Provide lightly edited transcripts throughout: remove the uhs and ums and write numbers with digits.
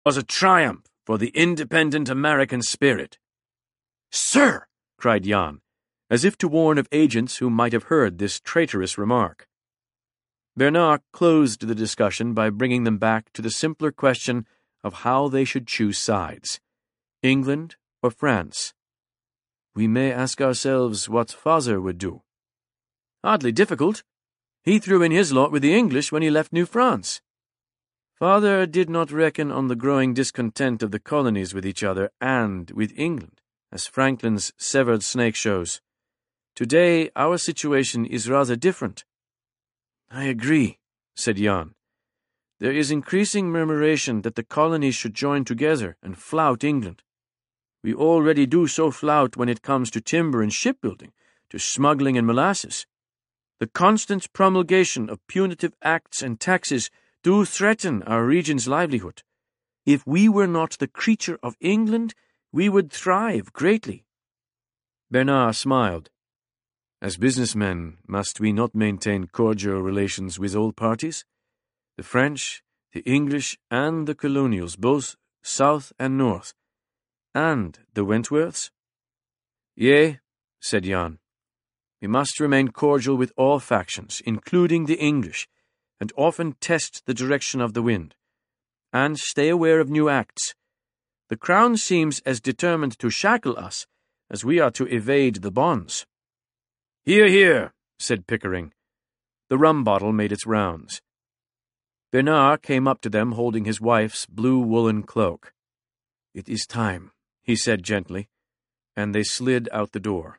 was a triumph for the independent American spirit. "Sir!" cried Jan, as if to warn of agents who might have heard this traitorous remark. Bernard closed the discussion by bringing them back to the simpler question of how they should choose sides, England or France. We may ask ourselves what father would do. Hardly difficult. He threw in his lot with the English when he left New France. Father did not reckon on the growing discontent of the colonies with each other and with England, as Franklin's severed snake shows. Today, our situation is rather different. I agree, said Jan. There is increasing murmuration that the colonies should join together and flout England. We already do so flout when it comes to timber and shipbuilding, to smuggling and molasses. The constant promulgation of punitive acts and taxes do threaten our region's livelihood. If we were not the creature of England, we would thrive greatly. Bernard smiled. As businessmen, must we not maintain cordial relations with all parties? The French, the English, and the colonials, both south and north, and the Wentworths? Yea, said Jan. We must remain cordial with all factions, including the English, and often test the direction of the wind, and stay aware of new acts. The Crown seems as determined to shackle us as we are to evade the bonds. Hear, hear, said Pickering. The rum bottle made its rounds. Bernard came up to them holding his wife's blue woolen cloak. It is time, he said gently, and they slid out the door.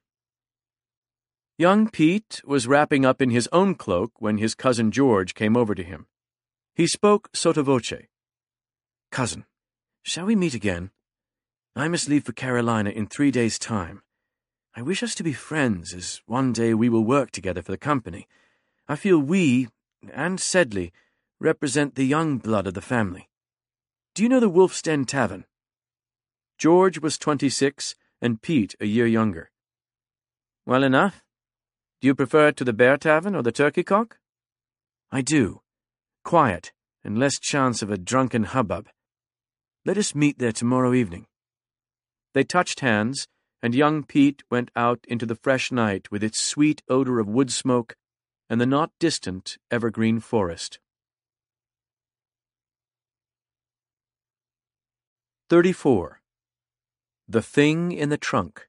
Young Pete was wrapping up in his own cloak when his cousin George came over to him. He spoke sotto voce. Cousin, shall we meet again? I must leave for Carolina in 3 days' time. I wish us to be friends, as one day we will work together for the company. I feel we, and Sedley, represent the young blood of the family. Do you know the Wolf's Den Tavern? George was 26, and Pete a year younger. Well enough. Do you prefer it to the Bear Tavern or the Turkey Cock? I do. Quiet, and less chance of a drunken hubbub. Let us meet there tomorrow evening. They touched hands, and young Pete went out into the fresh night with its sweet odor of wood smoke and the not-distant evergreen forest. 34. The Thing in the Trunk.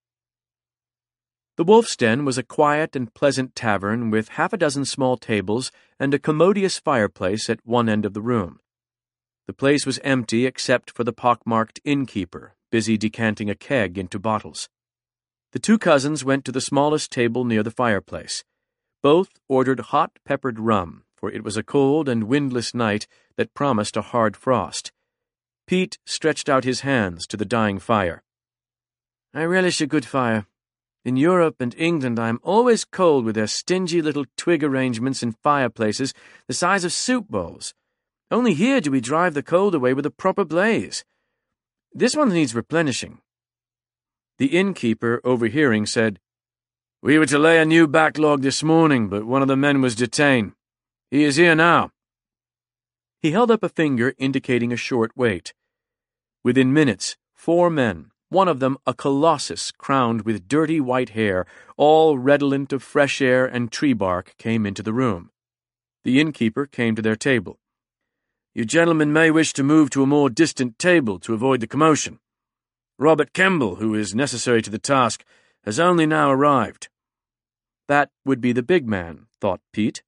The Wolf's Den was a quiet and pleasant tavern with half a dozen small tables and a commodious fireplace at one end of the room. The place was empty except for the pockmarked innkeeper, busy decanting a keg into bottles. The two cousins went to the smallest table near the fireplace. Both ordered hot peppered rum, for it was a cold and windless night that promised a hard frost. Pete stretched out his hands to the dying fire. I relish a good fire. In Europe and England I am always cold with their stingy little twig arrangements in fireplaces the size of soup bowls. Only here do we drive the cold away with a proper blaze. This one needs replenishing. The innkeeper, overhearing, said, We were to lay a new backlog this morning, but one of the men was detained. He is here now. He held up a finger indicating a short wait. Within minutes, 4 men, one of them a colossus crowned with dirty white hair, all redolent of fresh air and tree bark, came into the room. The innkeeper came to their table. You gentlemen may wish to move to a more distant table to avoid the commotion. Robert Kemble, who is necessary to the task, has only now arrived. That would be the big man, thought Pete.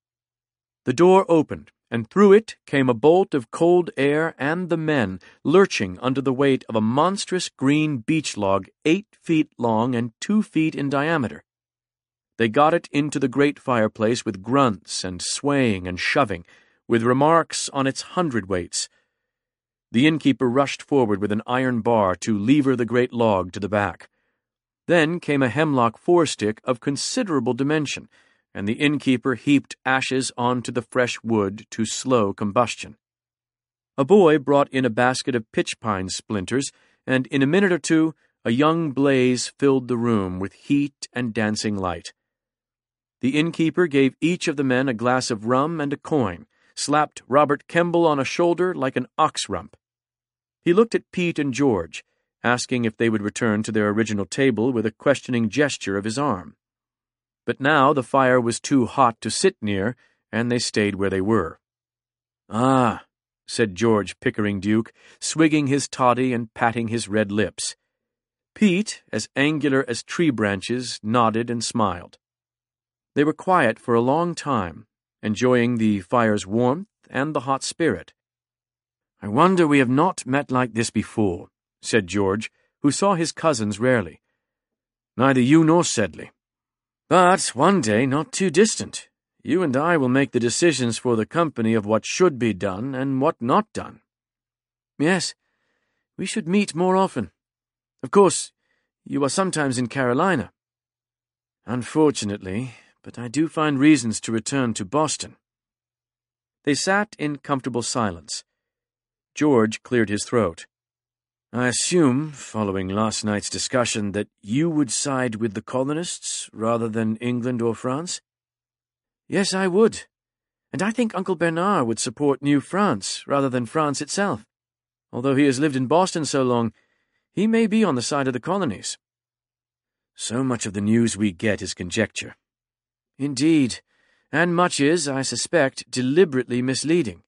The door opened, and through it came a bolt of cold air and the men, lurching under the weight of a monstrous green beech log 8 feet long and 2 feet in diameter. They got it into the great fireplace with grunts and swaying and shoving, with remarks on its hundredweights. The innkeeper rushed forward with an iron bar to lever the great log to the back. Then came a hemlock forestick of considerable dimension, and the innkeeper heaped ashes onto the fresh wood to slow combustion. A boy brought in a basket of pitch pine splinters, and in a minute or two a young blaze filled the room with heat and dancing light. The innkeeper gave each of the men a glass of rum and a coin, slapped Robert Kemble on a shoulder like an ox rump, He looked at Pete and George, asking if they would return to their original table with a questioning gesture of his arm. But now the fire was too hot to sit near, and they stayed where they were. "Ah," said George Pickering Duke, swigging his toddy and patting his red lips. Pete, as angular as tree branches, nodded and smiled. They were quiet for a long time, enjoying the fire's warmth and the hot spirit. "I wonder we have not met like this before," said George, who saw his cousins rarely. "Neither you nor Sedley. But one day, not too distant, you and I will make the decisions for the company of what should be done and what not done. Yes, we should meet more often. Of course, you are sometimes in Carolina." "Unfortunately, but I do find reasons to return to Boston." They sat in comfortable silence. George cleared his throat. "I assume, following last night's discussion, that you would side with the colonists rather than England or France?" "Yes, I would. And I think Uncle Bernard would support New France rather than France itself. Although he has lived in Boston so long, he may be on the side of the colonies." "So much of the news we get is conjecture." "Indeed, and much is, I suspect, deliberately misleading."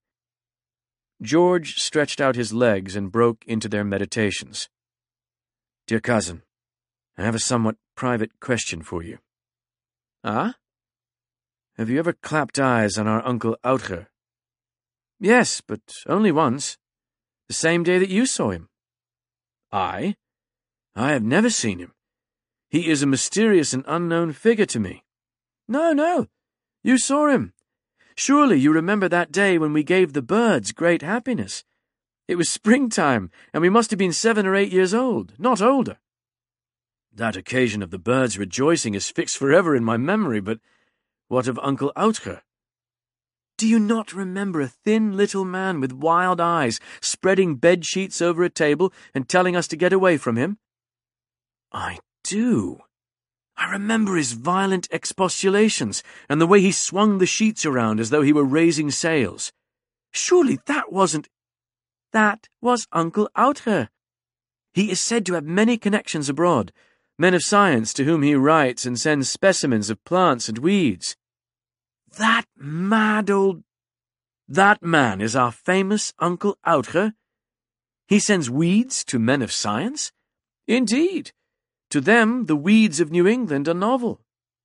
George stretched out his legs and broke into their meditations. "Dear cousin, I have a somewhat private question for you." "Ah? Have you ever clapped eyes on our Uncle Outger?" "Yes, but only once. The same day that you saw him." "I? I have never seen him. He is a mysterious and unknown figure to me." No, you saw him. Surely you remember that day when we gave the birds great happiness. It was springtime, and we must have been 7 or 8 years old, not older." "That occasion of the birds rejoicing is fixed forever in my memory, but what of Uncle Outger?" "Do you not remember a thin little man with wild eyes spreading bed-sheets over a table and telling us to get away from him?" "I do. I remember his violent expostulations and the way he swung the sheets around as though he were raising sails. Surely that wasn't—" "That was Uncle Outger. He is said to have many connections abroad, men of science to whom he writes and sends specimens of plants and weeds." "That mad old—" "That man is our famous Uncle Outger? He sends weeds to men of science? Indeed. To them, the weeds of New England are novel."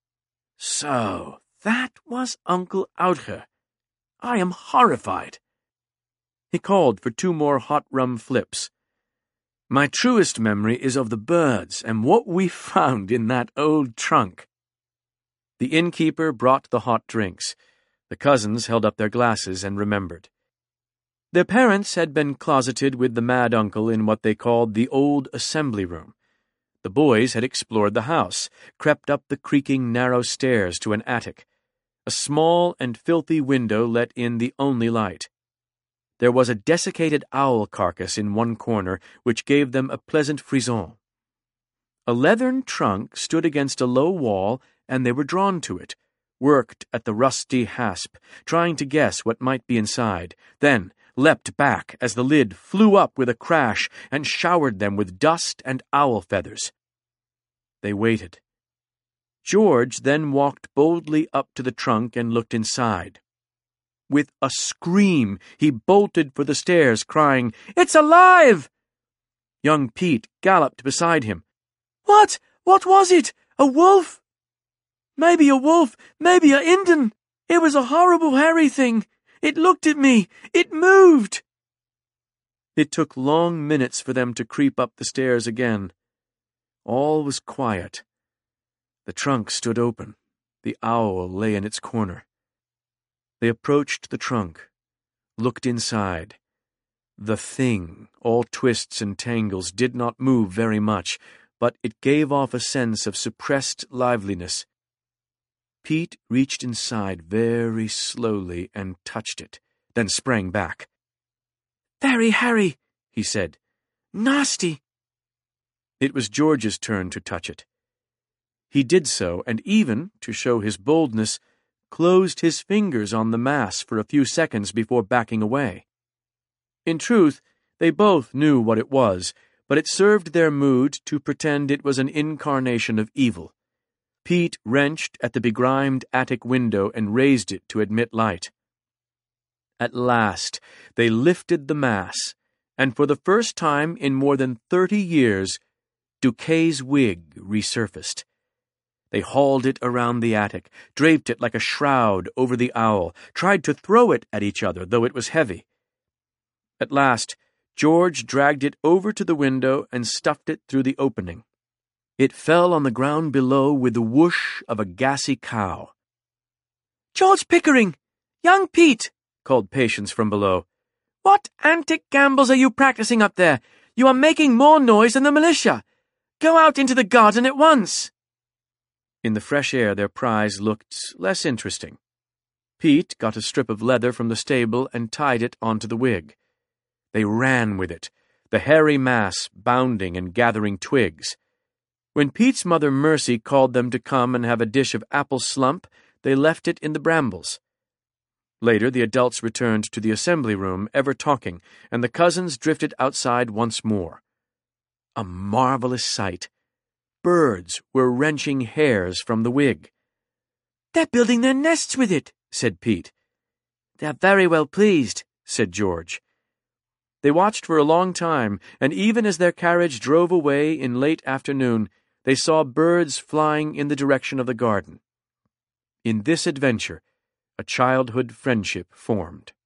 "So, that was Uncle Outger. I am horrified." He called for 2 more hot rum flips. "My truest memory is of the birds and what we found in that old trunk." The innkeeper brought the hot drinks. The cousins held up their glasses and remembered. Their parents had been closeted with the mad uncle in what they called the old assembly room. The boys had explored the house, crept up the creaking narrow stairs to an attic. A small and filthy window let in the only light. There was a desiccated owl carcass in one corner, which gave them a pleasant frisson. A leathern trunk stood against a low wall, and they were drawn to it, worked at the rusty hasp, trying to guess what might be inside, then leapt back as the lid flew up with a crash and showered them with dust and owl feathers. They waited. George then walked boldly up to the trunk and looked inside. With a scream, he bolted for the stairs, crying, "It's alive!" Young Pete galloped beside him. "What? What was it? A wolf?" "Maybe a wolf, maybe a Indian. It was a horrible, hairy thing. It looked at me. It moved." It took long minutes for them to creep up the stairs again. All was quiet. The trunk stood open. The owl lay in its corner. They approached the trunk, looked inside. The thing, all twists and tangles, did not move very much, but it gave off a sense of suppressed liveliness. Pete reached inside very slowly and touched it, then sprang back. "Very hairy," he said. "Nasty." It was George's turn to touch it. He did so, and even, to show his boldness, closed his fingers on the mass for a few seconds before backing away. In truth, They both knew what it was, but it served their mood to pretend it was an incarnation of evil. Pete wrenched at the begrimed attic window and raised it to admit light. At last, they lifted the mass, and for the first time in more than 30 years, Duquet's wig resurfaced. They hauled it around the attic, draped it like a shroud over the owl, tried to throw it at each other, though it was heavy. At last, George dragged it over to the window and stuffed it through the opening. It fell on the ground below with the whoosh of a gassy cow. "George Pickering! Young Pete!" called Patience from below. "What antic gambles are you practicing up there? You are making more noise than the militia. Go out into the garden at once." In the fresh air their prize looked less interesting. Pete got a strip of leather from the stable and tied it onto the wig. They ran with it, the hairy mass bounding and gathering twigs. When Pete's mother Mercy called them to come and have a dish of apple slump, they left it in the brambles. Later the adults returned to the assembly room, ever talking, and the cousins drifted outside once more. A marvelous sight. Birds were wrenching hairs from the wig. "They're building their nests with it," said Pete. "They're very well pleased," said George. They watched for a long time, and even as their carriage drove away in late afternoon, they saw birds flying in the direction of the garden. In this adventure, a childhood friendship formed.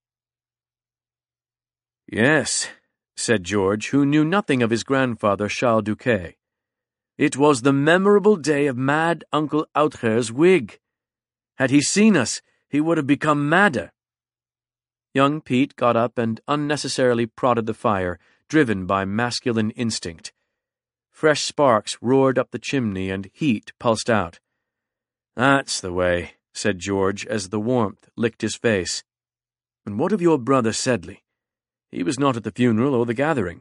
"Yes," said George, who knew nothing of his grandfather Charles Duquet. "It was the memorable day of mad Uncle Outre's wig. Had he seen us, he would have become madder." Young Pete got up and unnecessarily prodded the fire, driven by masculine instinct. Fresh sparks roared up the chimney and heat pulsed out. "That's the way," said George as the warmth licked his face. "And what of your brother Sedley? He was not at the funeral or the gathering."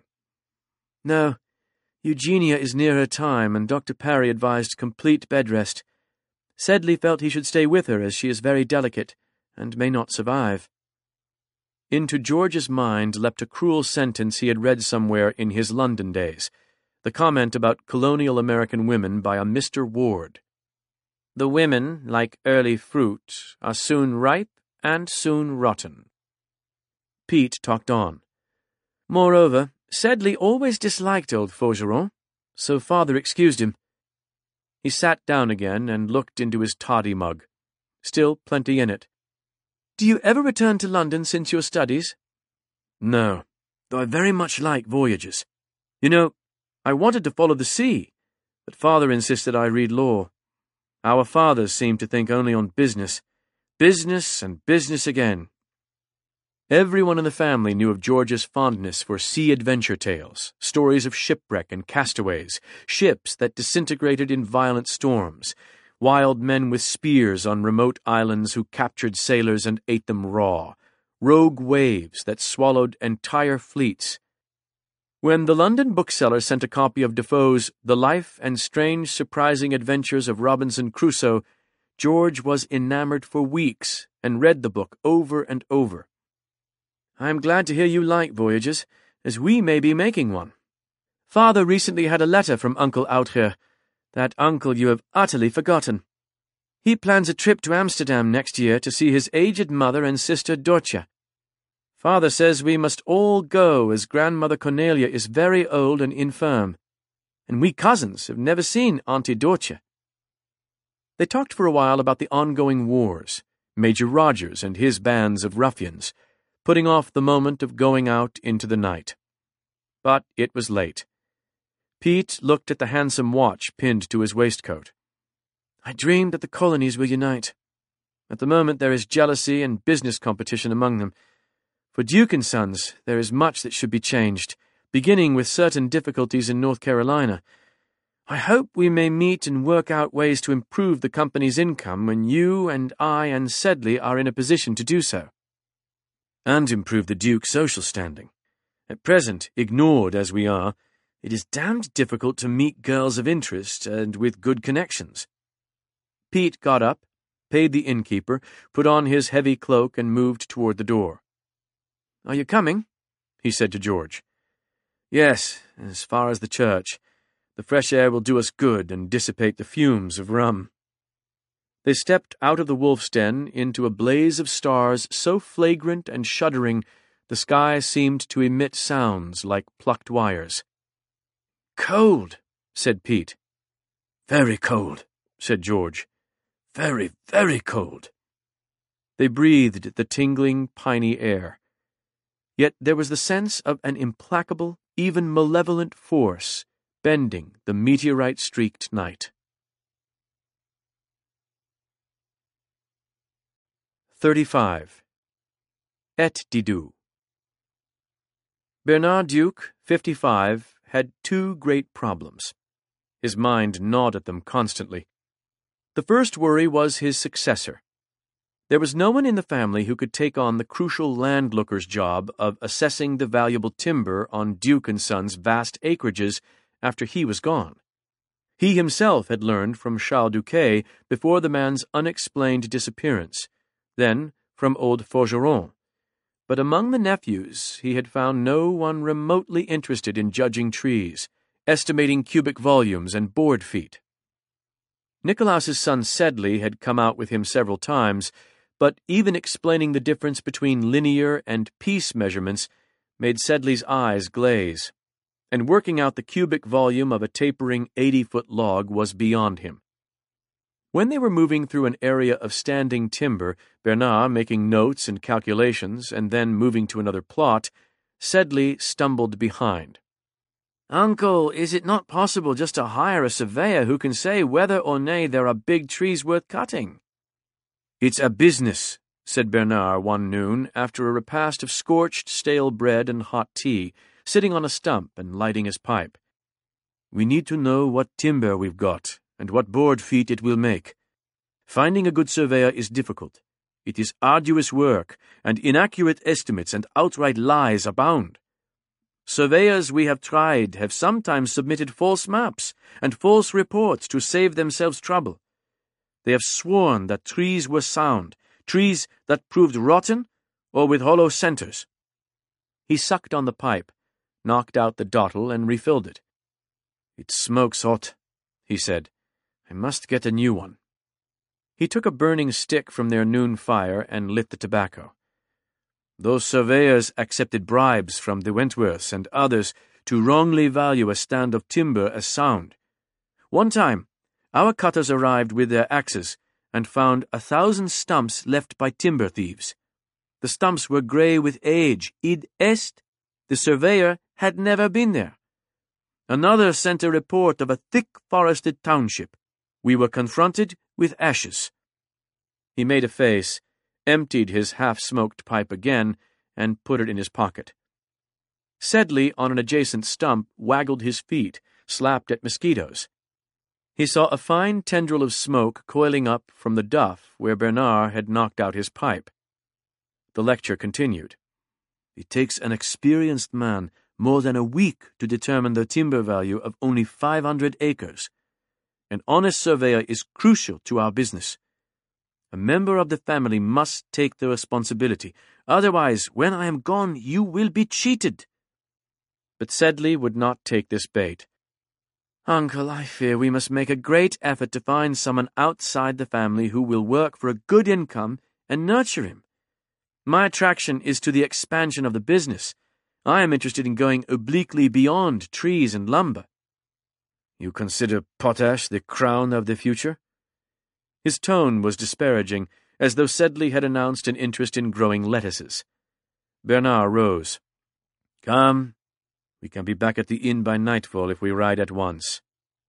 "No. Eugenia is near her time, and Dr. Parry advised complete bed rest. Sedley felt he should stay with her, as she is very delicate, and may not survive." Into George's mind leapt a cruel sentence he had read somewhere in his London days, the comment about colonial American women by a Mr. Ward. "The women, like early fruit, are soon ripe and soon rotten." Pete talked on. "Moreover, Sedley always disliked old Faugeron, so father excused him." He sat down again and looked into his toddy mug. Still plenty in it. "Do you ever return to London since your studies?" "No, though I very much like voyages. You know, I wanted to follow the sea, but father insisted I read law. Our fathers seemed to think only on business. Business and business again." Everyone in the family knew of George's fondness for sea adventure tales, stories of shipwreck and castaways, ships that disintegrated in violent storms, wild men with spears on remote islands who captured sailors and ate them raw, rogue waves that swallowed entire fleets. When the London bookseller sent a copy of Defoe's The Life and Strange Surprising Adventures of Robinson Crusoe, George was enamored for weeks and read the book over and over. "I am glad to hear you like voyages, as we may be making one. Father recently had a letter from Uncle Outreau, that uncle you have utterly forgotten. He plans a trip to Amsterdam next year to see his aged mother and sister Dortje. Father says we must all go, as Grandmother Cornelia is very old and infirm, and we cousins have never seen Auntie Dortje." They talked for a while about the ongoing wars, Major Rogers and his bands of ruffians, putting off the moment of going out into the night. But it was late. Pete looked at the handsome watch pinned to his waistcoat. "I dreamed that the colonies will unite. At the moment there is jealousy and business competition among them. For Duke and Sons, there is much that should be changed, beginning with certain difficulties in North Carolina. I hope we may meet and work out ways to improve the company's income when you and I and Sedley are in a position to do so. And improve the Duke's social standing. At present, ignored as we are, it is damned difficult to meet girls of interest and with good connections." Pete got up, paid the innkeeper, put on his heavy cloak and moved toward the door. "Are you coming?" he said to George. "Yes, as far as the church. The fresh air will do us good and dissipate the fumes of rum." They stepped out of the wolf's den into a blaze of stars so flagrant and shuddering the sky seemed to emit sounds like plucked wires. "Cold," said Pete. "Very cold," said George. "Very, very cold." They breathed the tingling, piney air. Yet there was the sense of an implacable, even malevolent force bending the meteorite-streaked night. 35. Et Didou. Bernard Duke, 55, had two great problems. His mind gnawed at them constantly. The first worry was his successor. There was no one in the family who could take on the crucial landlooker's job of assessing the valuable timber on Duke & Son's vast acreages after he was gone. He himself had learned from Charles Duquet before the man's unexplained disappearance, then from old Forgeron. But among the nephews he had found no one remotely interested in judging trees, estimating cubic volumes and board feet. Nicolaus's son Sedley had come out with him several times, but even explaining the difference between linear and piece measurements made Sedley's eyes glaze, and working out the cubic volume of a tapering 80-foot log was beyond him. When they were moving through an area of standing timber, Bernard making notes and calculations and then moving to another plot, Sedley stumbled behind. "Uncle, is it not possible just to hire a surveyor who can say whether or nay there are big trees worth cutting?" "It's a business," said Bernard one noon after a repast of scorched stale bread and hot tea, sitting on a stump and lighting his pipe. "We need to know what timber we've got and what board feet it will make. Finding a good surveyor is difficult. It is arduous work, and inaccurate estimates and outright lies abound. Surveyors we have tried have sometimes submitted false maps and false reports to save themselves trouble. They have sworn that trees were sound, trees that proved rotten or with hollow centers." He sucked on the pipe, knocked out the dottle, and refilled it. "It smokes hot," he said. "I must get a new one." He took a burning stick from their noon fire and lit the tobacco. "Those surveyors accepted bribes from the Wentworths and others to wrongly value a stand of timber as sound. One time, our cutters arrived with their axes and found 1,000 stumps left by timber thieves. The stumps were grey with age, id est. The surveyor had never been there. Another sent a report of a thick forested township. We were confronted with ashes." He made a face, emptied his half-smoked pipe again, and put it in his pocket. Sedley, on an adjacent stump, waggled his feet, slapped at mosquitoes. He saw a fine tendril of smoke coiling up from the duff where Bernard had knocked out his pipe. The lecture continued. "It takes an experienced man more than a week to determine the timber value of only 500 acres. An honest surveyor is crucial to our business. A member of the family must take the responsibility. Otherwise, when I am gone, you will be cheated." But Sedley would not take this bait. "Uncle, I fear we must make a great effort to find someone outside the family who will work for a good income and nurture him. My attraction is to the expansion of the business. I am interested in going obliquely beyond trees and lumber." "You consider potash the crown of the future?" His tone was disparaging, as though Sedley had announced an interest in growing lettuces. Bernard rose. "Come, we can be back at the inn by nightfall if we ride at once."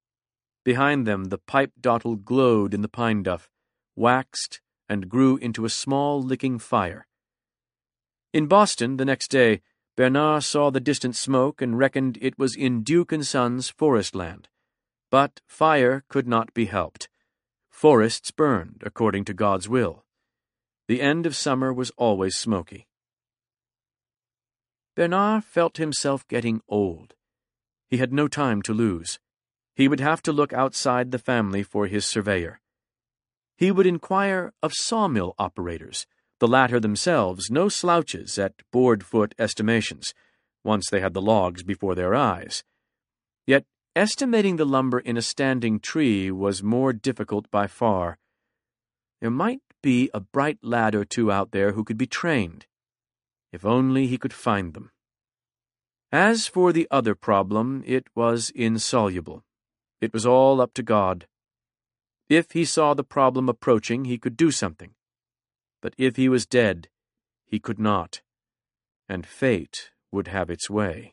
Behind them the pipe dottle glowed in the pine duff, waxed, and grew into a small licking fire. In Boston, the next day, Bernard saw the distant smoke and reckoned it was in Duke & Son's forest land. But fire could not be helped. Forests burned according to God's will. The end of summer was always smoky. Bernard felt himself getting old. He had no time to lose. He would have to look outside the family for his surveyor. He would inquire of sawmill operators, the latter themselves no slouches at board-foot estimations, once they had the logs before their eyes. Yet estimating the lumber in a standing tree was more difficult by far. There might be a bright lad or two out there who could be trained. If only he could find them. As for the other problem, it was insoluble. It was all up to God. If he saw the problem approaching, he could do something. But if he was dead, he could not, and fate would have its way.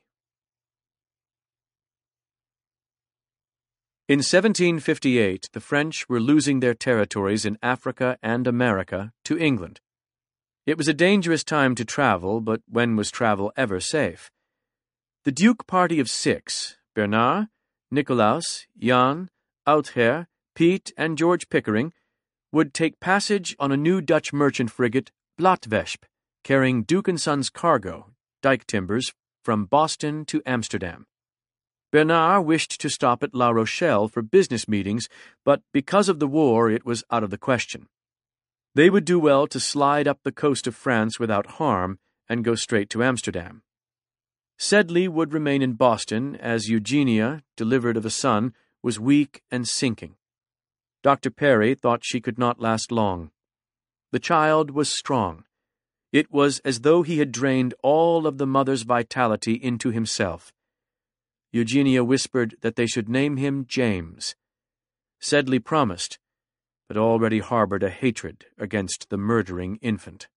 In 1758, the French were losing their territories in Africa and America to England. It was a dangerous time to travel, but when was travel ever safe? The Duke party of 6, Bernard, Nicolaus, Jan, Oudher, Piet, and George Pickering, would take passage on a new Dutch merchant frigate, Blatwesp, carrying Duke & Son's cargo, dike timbers, from Boston to Amsterdam. Bernard wished to stop at La Rochelle for business meetings, but because of the war it was out of the question. They would do well to slide up the coast of France without harm and go straight to Amsterdam. Sedley would remain in Boston, as Eugenia, delivered of a son, was weak and sinking. Dr. Perry thought she could not last long. The child was strong. It was as though he had drained all of the mother's vitality into himself. Eugenia whispered that they should name him James. Sedley promised, but already harbored a hatred against the murdering infant.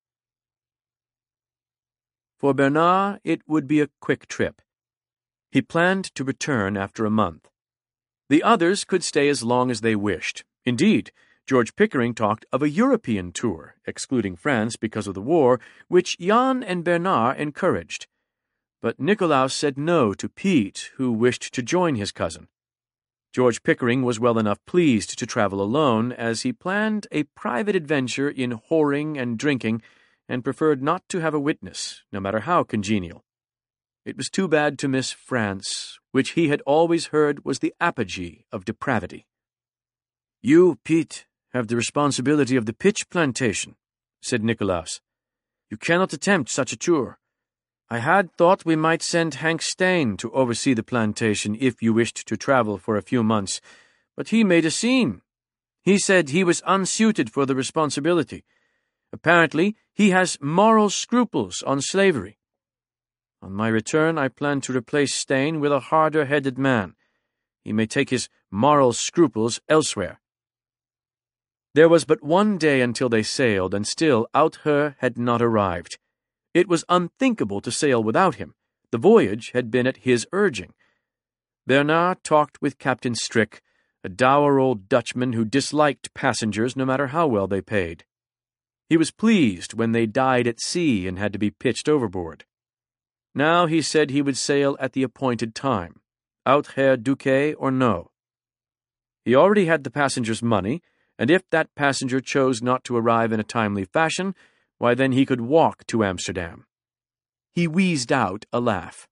For Bernard, it would be a quick trip. He planned to return after a month. The others could stay as long as they wished. Indeed, George Pickering talked of a European tour, excluding France because of the war, which Jan and Bernard encouraged. But Nicolaus said no to Piet, who wished to join his cousin. George Pickering was well enough pleased to travel alone, as he planned a private adventure in whoring and drinking, and preferred not to have a witness, no matter how congenial. It was too bad to miss France, which he had always heard was the apogee of depravity. "You, Piet, have the responsibility of the pitch plantation," said Nicolaus. "You cannot attempt such a tour. I had thought we might send Hank Stain to oversee the plantation if you wished to travel for a few months, but he made a scene. He said he was unsuited for the responsibility. Apparently, he has moral scruples on slavery. On my return, I plan to replace Stain with a harder-headed man. He may take his moral scruples elsewhere." There was but one day until they sailed, and still Oudher had not arrived. It was unthinkable to sail without him. The voyage had been at his urging. Bernard talked with Captain Strick, a dour old Dutchman who disliked passengers no matter how well they paid. He was pleased when they died at sea and had to be pitched overboard. Now he said he would sail at the appointed time, Oudher Duque or no. He already had the passenger's money, and if that passenger chose not to arrive in a timely fashion, why then he could walk to Amsterdam. He wheezed out a laugh.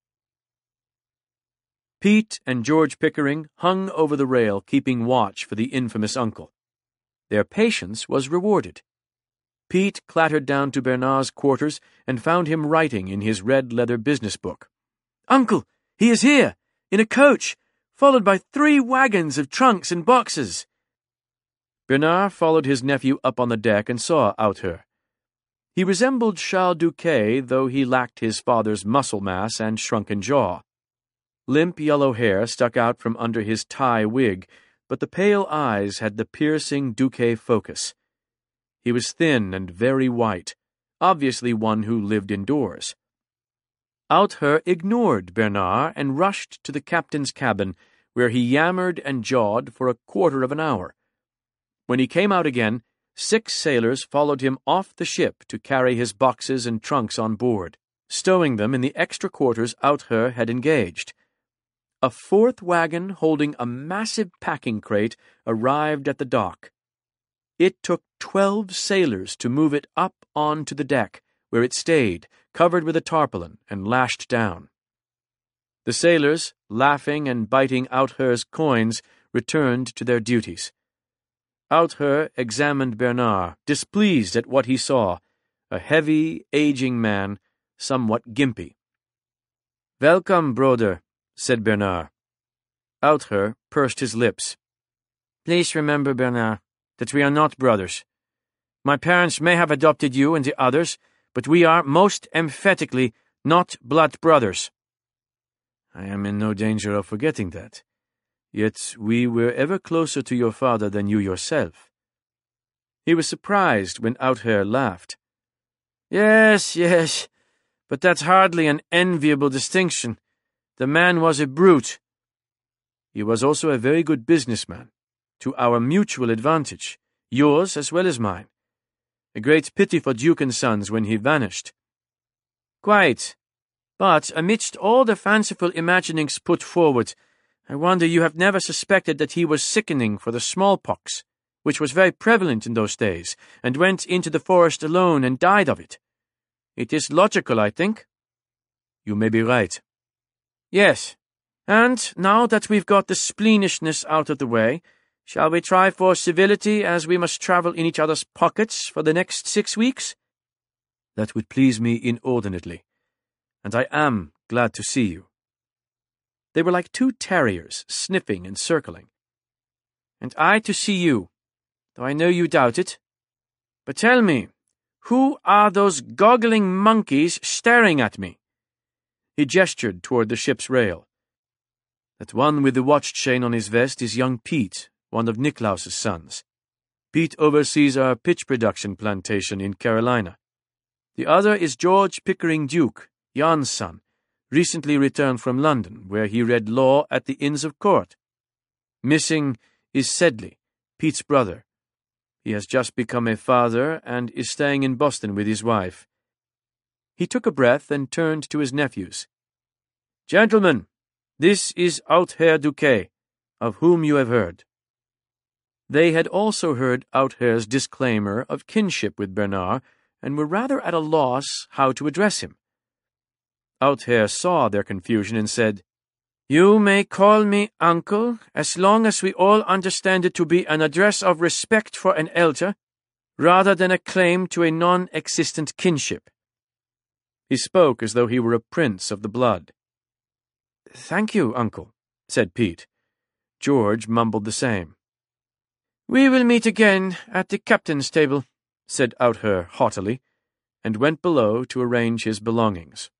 Piet and George Pickering hung over the rail, keeping watch for the infamous uncle. Their patience was rewarded. Piet clattered down to Bernard's quarters and found him writing in his red leather business book. "Uncle, he is here, in a coach, followed by 3 wagons of trunks and boxes." Bernard followed his nephew up on the deck and saw Oudher. He resembled Charles Duque, though he lacked his father's muscle mass and shrunken jaw. Limp yellow hair stuck out from under his tie wig, but the pale eyes had the piercing Duque focus. He was thin and very white, obviously one who lived indoors. Oudher ignored Bernard and rushed to the captain's cabin, where he yammered and jawed for a quarter of an hour. When he came out again, 6 sailors followed him off the ship to carry his boxes and trunks on board, stowing them in the extra quarters Oudher had engaged. A 4th wagon holding a massive packing crate arrived at the dock. It took 12 sailors to move it up onto the deck, where it stayed, covered with a tarpaulin and lashed down. The sailors, laughing and biting Oudher's coins, returned to their duties. Oudher examined Bernard, displeased at what he saw, a heavy, aging man, somewhat gimpy. Welcome, brother, said Bernard. Outher pursed his lips. Please remember, Bernard, that we are not brothers. My parents may have adopted you and the others, but we are most emphatically not blood brothers. I am in no danger of forgetting that. Yet we were ever closer to your father than you yourself. He was surprised when Outher laughed. Yes, but that's hardly an enviable distinction. The man was a brute. He was also a very good businessman, to our mutual advantage, yours as well as mine. A great pity for Duke and Sons when he vanished. Quite. But amidst all the fanciful imaginings put forward, I wonder you have never suspected that he was sickening for the smallpox, which was very prevalent in those days, and went into the forest alone and died of it. It is logical, I think. You may be right. Yes, and now that we've got the spleenishness out of the way, shall we try for civility, as we must travel in each other's pockets for the next 6 weeks? That would please me inordinately, and I am glad to see you. They were like two terriers, sniffing and circling. And I to see you, though I know you doubt it. But tell me, who are those goggling monkeys staring at me? He gestured toward the ship's rail. That one with the watch chain on his vest is young Pete, one of Nicklaus's sons. Pete oversees our pitch production plantation in Carolina. The other is George Pickering Duke, Jan's son, recently returned from London, where he read law at the Inns of Court. Missing is Sedley, Pete's brother. He has just become a father and is staying in Boston with his wife. He took a breath and turned to his nephews. Gentlemen, this is Outher Duquet, of whom you have heard. They had also heard Outher's disclaimer of kinship with Bernard, and were rather at a loss how to address him. Outher saw their confusion and said, You may call me uncle, as long as we all understand it to be an address of respect for an elder, rather than a claim to a non-existent kinship. He spoke as though he were a prince of the blood. Thank you, uncle, said Pete. George mumbled the same. We will meet again at the captain's table, said Outher haughtily, and went below to arrange his belongings.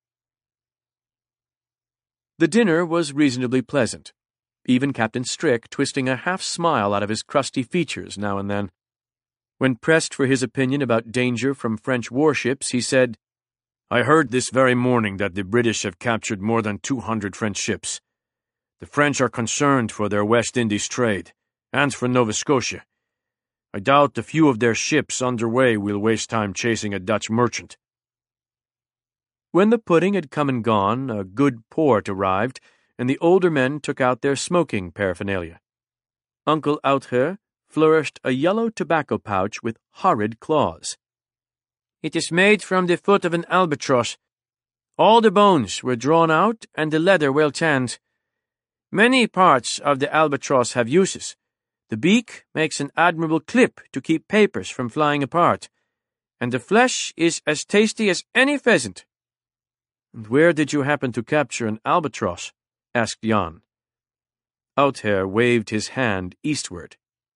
The dinner was reasonably pleasant, even Captain Strick twisting a half-smile out of his crusty features now and then. When pressed for his opinion about danger from French warships, he said, I heard this very morning that the British have captured more than 200 French ships. The French are concerned for their West Indies trade, and for Nova Scotia. I doubt a few of their ships underway will waste time chasing a Dutch merchant. When the pudding had come and gone, a good port arrived, and the older men took out their smoking paraphernalia. Uncle Outher flourished a yellow tobacco pouch with horrid claws. It is made from the foot of an albatross. All the bones were drawn out and the leather well tanned. Many parts of the albatross have uses. The beak makes an admirable clip to keep papers from flying apart, and the flesh is as tasty as any pheasant. And where did you happen to capture an albatross? Asked Jan. Outher waved his hand eastward.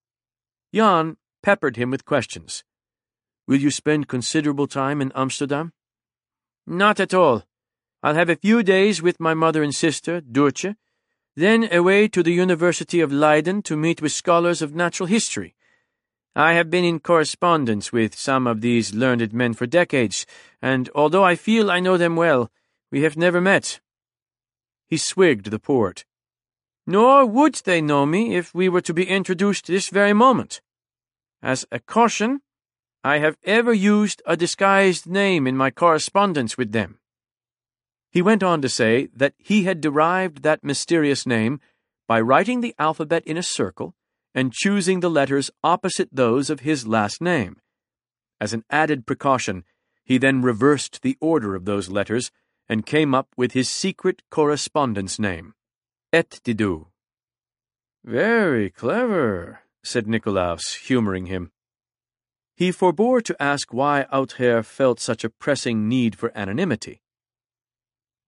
Jan peppered him with questions. Will you spend considerable time in Amsterdam? Not at all. I'll have a few days with my mother and sister, Doortje, then away to the University of Leiden to meet with scholars of natural history. I have been in correspondence with some of these learned men for decades, and although I feel I know them well, we have never met. He swigged the port. Nor would they know me if we were to be introduced this very moment. As a caution, I have ever used a disguised name in my correspondence with them. He went on to say that he had derived that mysterious name by writing the alphabet in a circle and choosing the letters opposite those of his last name. As an added precaution, he then reversed the order of those letters and came up with his secret correspondence name, Etdidu. Very clever, said Nicolaus, humoring him. He forbore to ask why Outher felt such a pressing need for anonymity.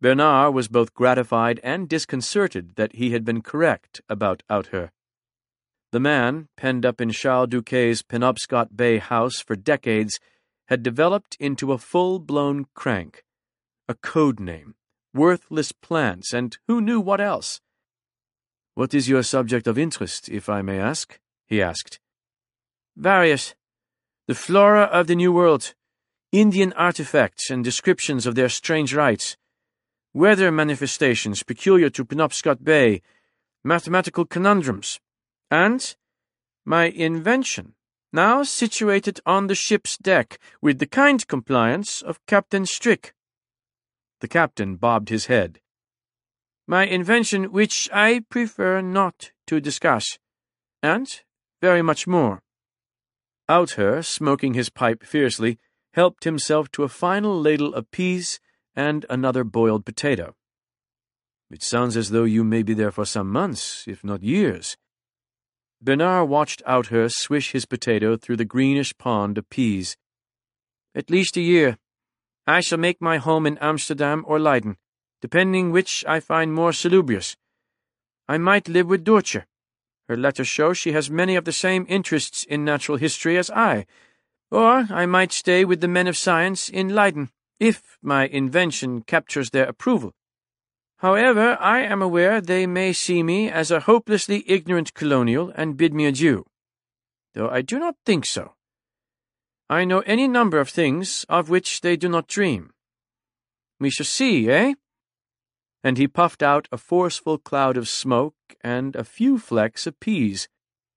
Bernard was both gratified and disconcerted that he had been correct about Outher. The man, penned up in Charles Duquet's Penobscot Bay house for decades, had developed into a full-blown crank, a code name, worthless plants, and who knew what else. "What is your subject of interest, if I may ask?" he asked. "Various. The flora of the New World, Indian artifacts and descriptions of their strange rites, weather manifestations peculiar to Penobscot Bay, mathematical conundrums, and my invention, now situated on the ship's deck with the kind compliance of Captain Strick." The captain bobbed his head. "My invention which I prefer not to discuss, and very much more." Outher, smoking his pipe fiercely, helped himself to a final ladle of peas and another boiled potato. "It sounds as though you may be there for some months, if not years." Bernard watched Outher swish his potato through the greenish pond of peas. "At least a year. I shall make my home in Amsterdam or Leiden, depending which I find more salubrious. I might live with Doortje. Her letters show she has many of the same interests in natural history as I. Or I might stay with the men of science in Leiden, if my invention captures their approval. However, I am aware they may see me as a hopelessly ignorant colonial and bid me adieu, though I do not think so. I know any number of things of which they do not dream. We shall see, eh?" And he puffed out a forceful cloud of smoke and a few flecks of peas.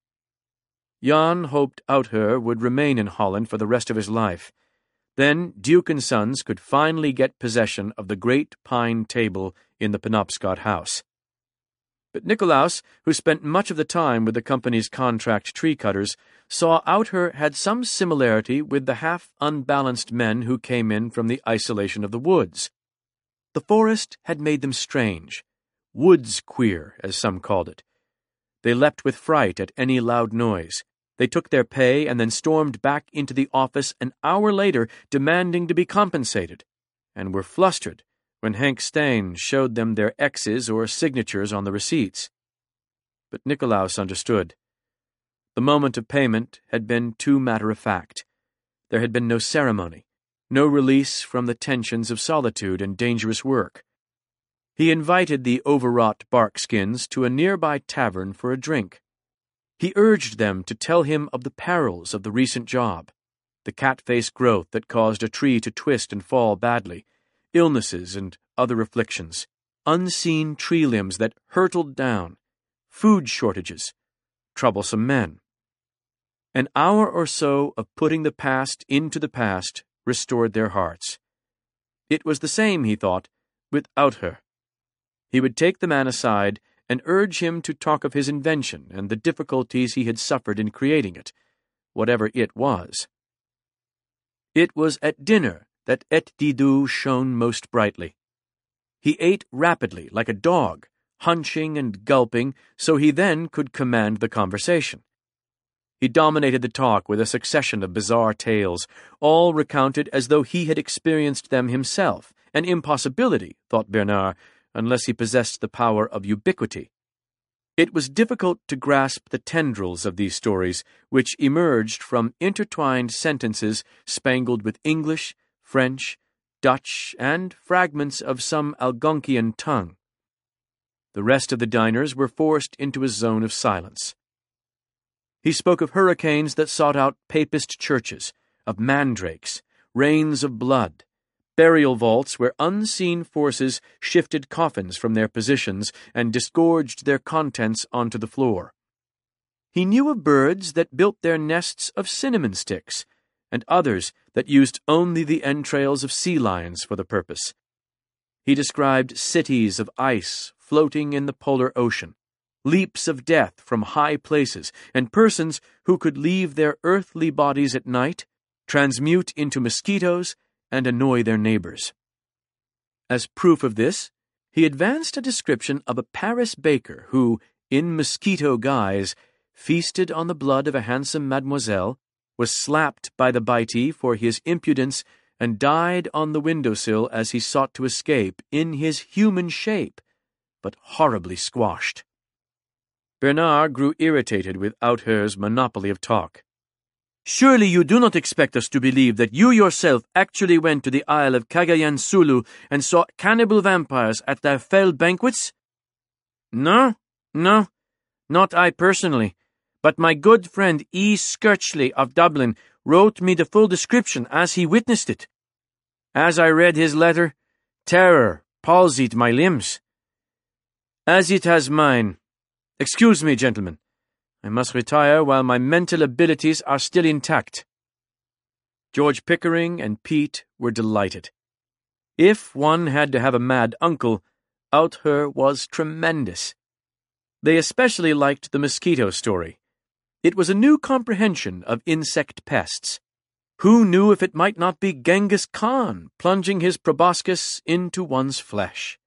Jan hoped Outher would remain in Holland for the rest of his life. Then Duke and Sons could finally get possession of the great pine table in the Penobscot house. But Nicolaus, who spent much of the time with the company's contract tree cutters, saw Outher had some similarity with the half-unbalanced men who came in from the isolation of the woods. The forest had made them strange, woods queer, as some called it. They leapt with fright at any loud noise. They took their pay and then stormed back into the office an hour later, demanding to be compensated, and were flustered when Hank Steen showed them their X's or signatures on the receipts. But Nicolaus understood. The moment of payment had been too matter-of-fact. There had been no ceremony, no release from the tensions of solitude and dangerous work. He invited the overwrought Barkskins to a nearby tavern for a drink. He urged them to tell him of the perils of the recent job, the cat-face growth that caused a tree to twist and fall badly, illnesses and other afflictions, unseen tree limbs that hurtled down, food shortages, troublesome men. An hour or so of putting the past into the past restored their hearts. It was the same, he thought, with Outher. He would take the man aside and urge him to talk of his invention and the difficulties he had suffered in creating it, whatever it was. It was at dinner that Et Didou shone most brightly. He ate rapidly, like a dog, hunching and gulping, so he then could command the conversation. He dominated the talk with a succession of bizarre tales, all recounted as though he had experienced them himself, an impossibility, thought Bernard, unless he possessed the power of ubiquity. It was difficult to grasp the tendrils of these stories, which emerged from intertwined sentences spangled with English, French, Dutch, and fragments of some Algonquian tongue. The rest of the diners were forced into a zone of silence. He spoke of hurricanes that sought out papist churches, of mandrakes, rains of blood, burial vaults where unseen forces shifted coffins from their positions and disgorged their contents onto the floor. He knew of birds that built their nests of cinnamon sticks, and others that used only the entrails of sea lions for the purpose. He described cities of ice floating in the polar ocean, leaps of death from high places, and persons who could leave their earthly bodies at night, transmute into mosquitoes, and annoy their neighbors. As proof of this, he advanced a description of a Paris baker who, in mosquito guise, feasted on the blood of a handsome mademoiselle, was slapped by the bitee for his impudence, and died on the windowsill as he sought to escape in his human shape, but horribly squashed. Bernard grew irritated with Outher's monopoly of talk. "Surely you do not expect us to believe that you yourself actually went to the Isle of Cagayan Sulu and saw cannibal vampires at their fell banquets?" "No, not I personally, but my good friend E. Skirchley of Dublin wrote me the full description as he witnessed it. As I read his letter, terror palsied my limbs, as it has mine. Excuse me, gentlemen. I must retire while my mental abilities are still intact." George Pickering and Pete were delighted. If one had to have a mad uncle, Outher was tremendous. They especially liked the mosquito story. It was a new comprehension of insect pests. Who knew if it might not be Genghis Khan plunging his proboscis into one's flesh?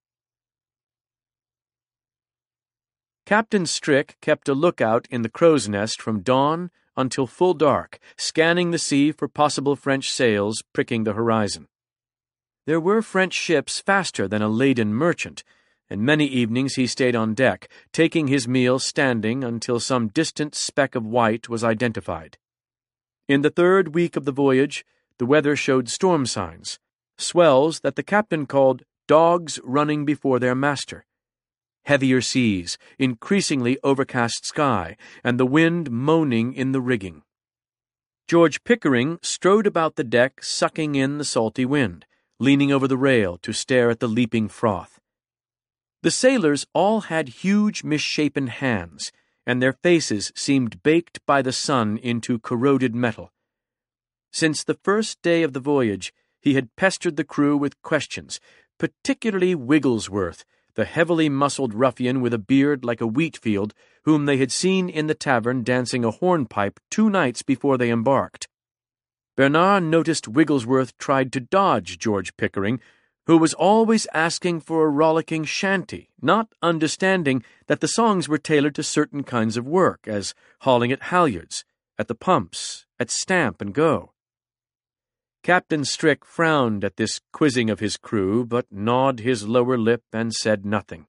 Captain Strick kept a lookout in the crow's nest from dawn until full dark, scanning the sea for possible French sails pricking the horizon. There were French ships faster than a laden merchant, and many evenings he stayed on deck, taking his meal standing until some distant speck of white was identified. In the third week of the voyage, the weather showed storm signs, swells that the captain called dogs running before their master. Heavier seas, increasingly overcast sky, and the wind moaning in the rigging. George Pickering strode about the deck, sucking in the salty wind, leaning over the rail to stare at the leaping froth. The sailors all had huge misshapen hands, and their faces seemed baked by the sun into corroded metal. Since the first day of the voyage, he had pestered the crew with questions, particularly Wigglesworth, the heavily muscled ruffian with a beard like a wheat field, whom they had seen in the tavern dancing a hornpipe 2 nights before they embarked. Bernard noticed Wigglesworth tried to dodge George Pickering, who was always asking for a rollicking shanty, not understanding that the songs were tailored to certain kinds of work, as hauling at halyards, at the pumps, at stamp and go. Captain Strick frowned at this quizzing of his crew, but gnawed his lower lip and said nothing.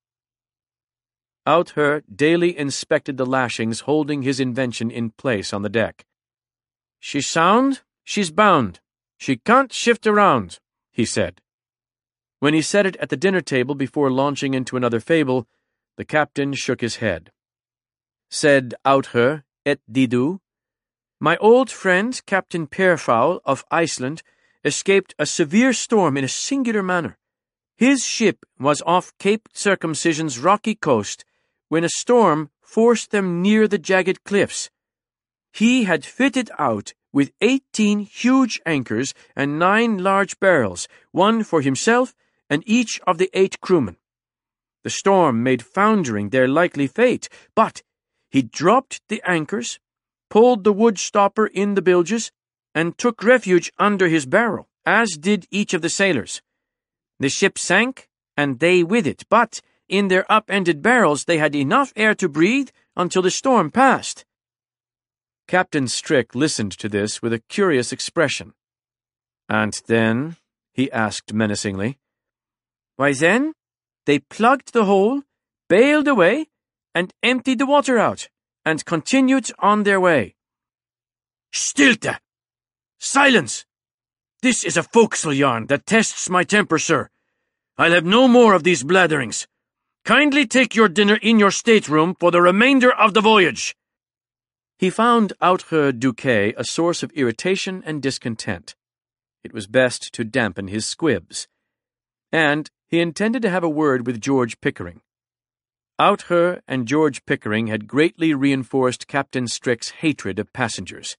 Outher daily inspected the lashings holding his invention in place on the deck. "She's sound, she's bound. She can't shift around," he said. When he said it at the dinner table before launching into another fable, the captain shook his head. Said Outher, et didu, "My old friend Captain Pearfowl of Iceland escaped a severe storm in a singular manner. His ship was off Cape Circumcision's rocky coast when a storm forced them near the jagged cliffs. He had fitted out with 18 huge anchors and 9 large barrels, one for himself and each of the 8 crewmen. The storm made foundering their likely fate, but he dropped the anchors, pulled the wood stopper in the bilges, and took refuge under his barrel, as did each of the sailors. The ship sank, and they with it, but in their up-ended barrels they had enough air to breathe until the storm passed." Captain Strick listened to this with a curious expression. "And then?" he asked menacingly. "Why then, they plugged the hole, bailed away, and emptied the water out, and continued on their way." "Stilte! Silence! This is a forecastle yarn that tests my temper, sir. I'll have no more of these blatherings. Kindly take your dinner in your stateroom for the remainder of the voyage." He found Outher Duquet a source of irritation and discontent. It was best to dampen his squibs. And he intended to have a word with George Pickering. Outher and George Pickering had greatly reinforced Captain Strick's hatred of passengers.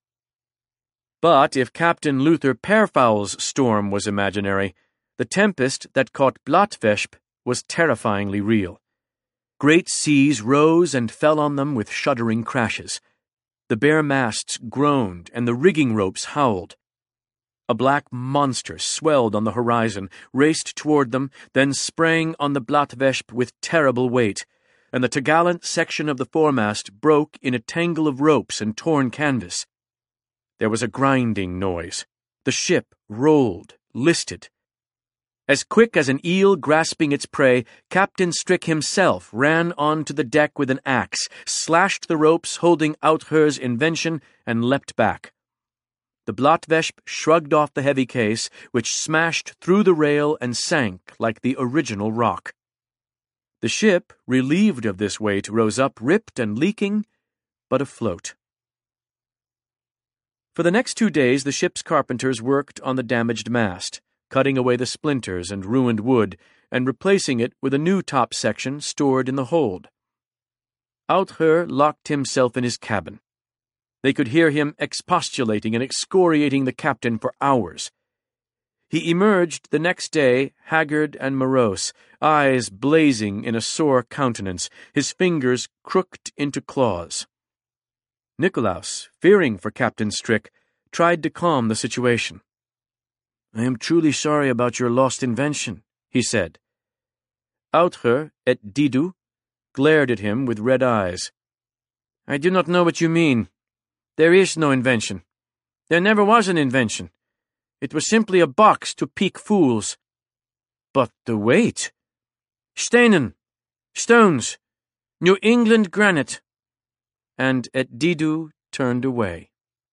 But if Captain Luther Pearfowl's storm was imaginary, the tempest that caught Blattwesp was terrifyingly real. Great seas rose and fell on them with shuddering crashes. The bare masts groaned and the rigging ropes howled. A black monster swelled on the horizon, raced toward them, then sprang on the Blattwesp with terrible weight, and the topgallant section of the foremast broke in a tangle of ropes and torn canvas. There was a grinding noise. The ship rolled, listed. As quick as an eel grasping its prey, Captain Strick himself ran onto the deck with an axe, slashed the ropes holding Outher's invention, and leapt back. The Blattwesp shrugged off the heavy case, which smashed through the rail and sank like the original rock. The ship, relieved of this weight, rose up ripped and leaking, but afloat. For the next 2 days the ship's carpenters worked on the damaged mast, cutting away the splinters and ruined wood, and replacing it with a new top section stored in the hold. Outher locked himself in his cabin. They could hear him expostulating and excoriating the captain for hours. He emerged the next day, haggard and morose, eyes blazing in a sore countenance, his fingers crooked into claws. Nikolaus, fearing for Captain Strick, tried to calm the situation. "I am truly sorry about your lost invention," he said. Outher et Didu glared at him with red eyes. "I do not know what you mean. There is no invention. There never was an invention. It was simply a box to pique fools. But the weight! Steinen, stones, New England granite." And et Didu turned away.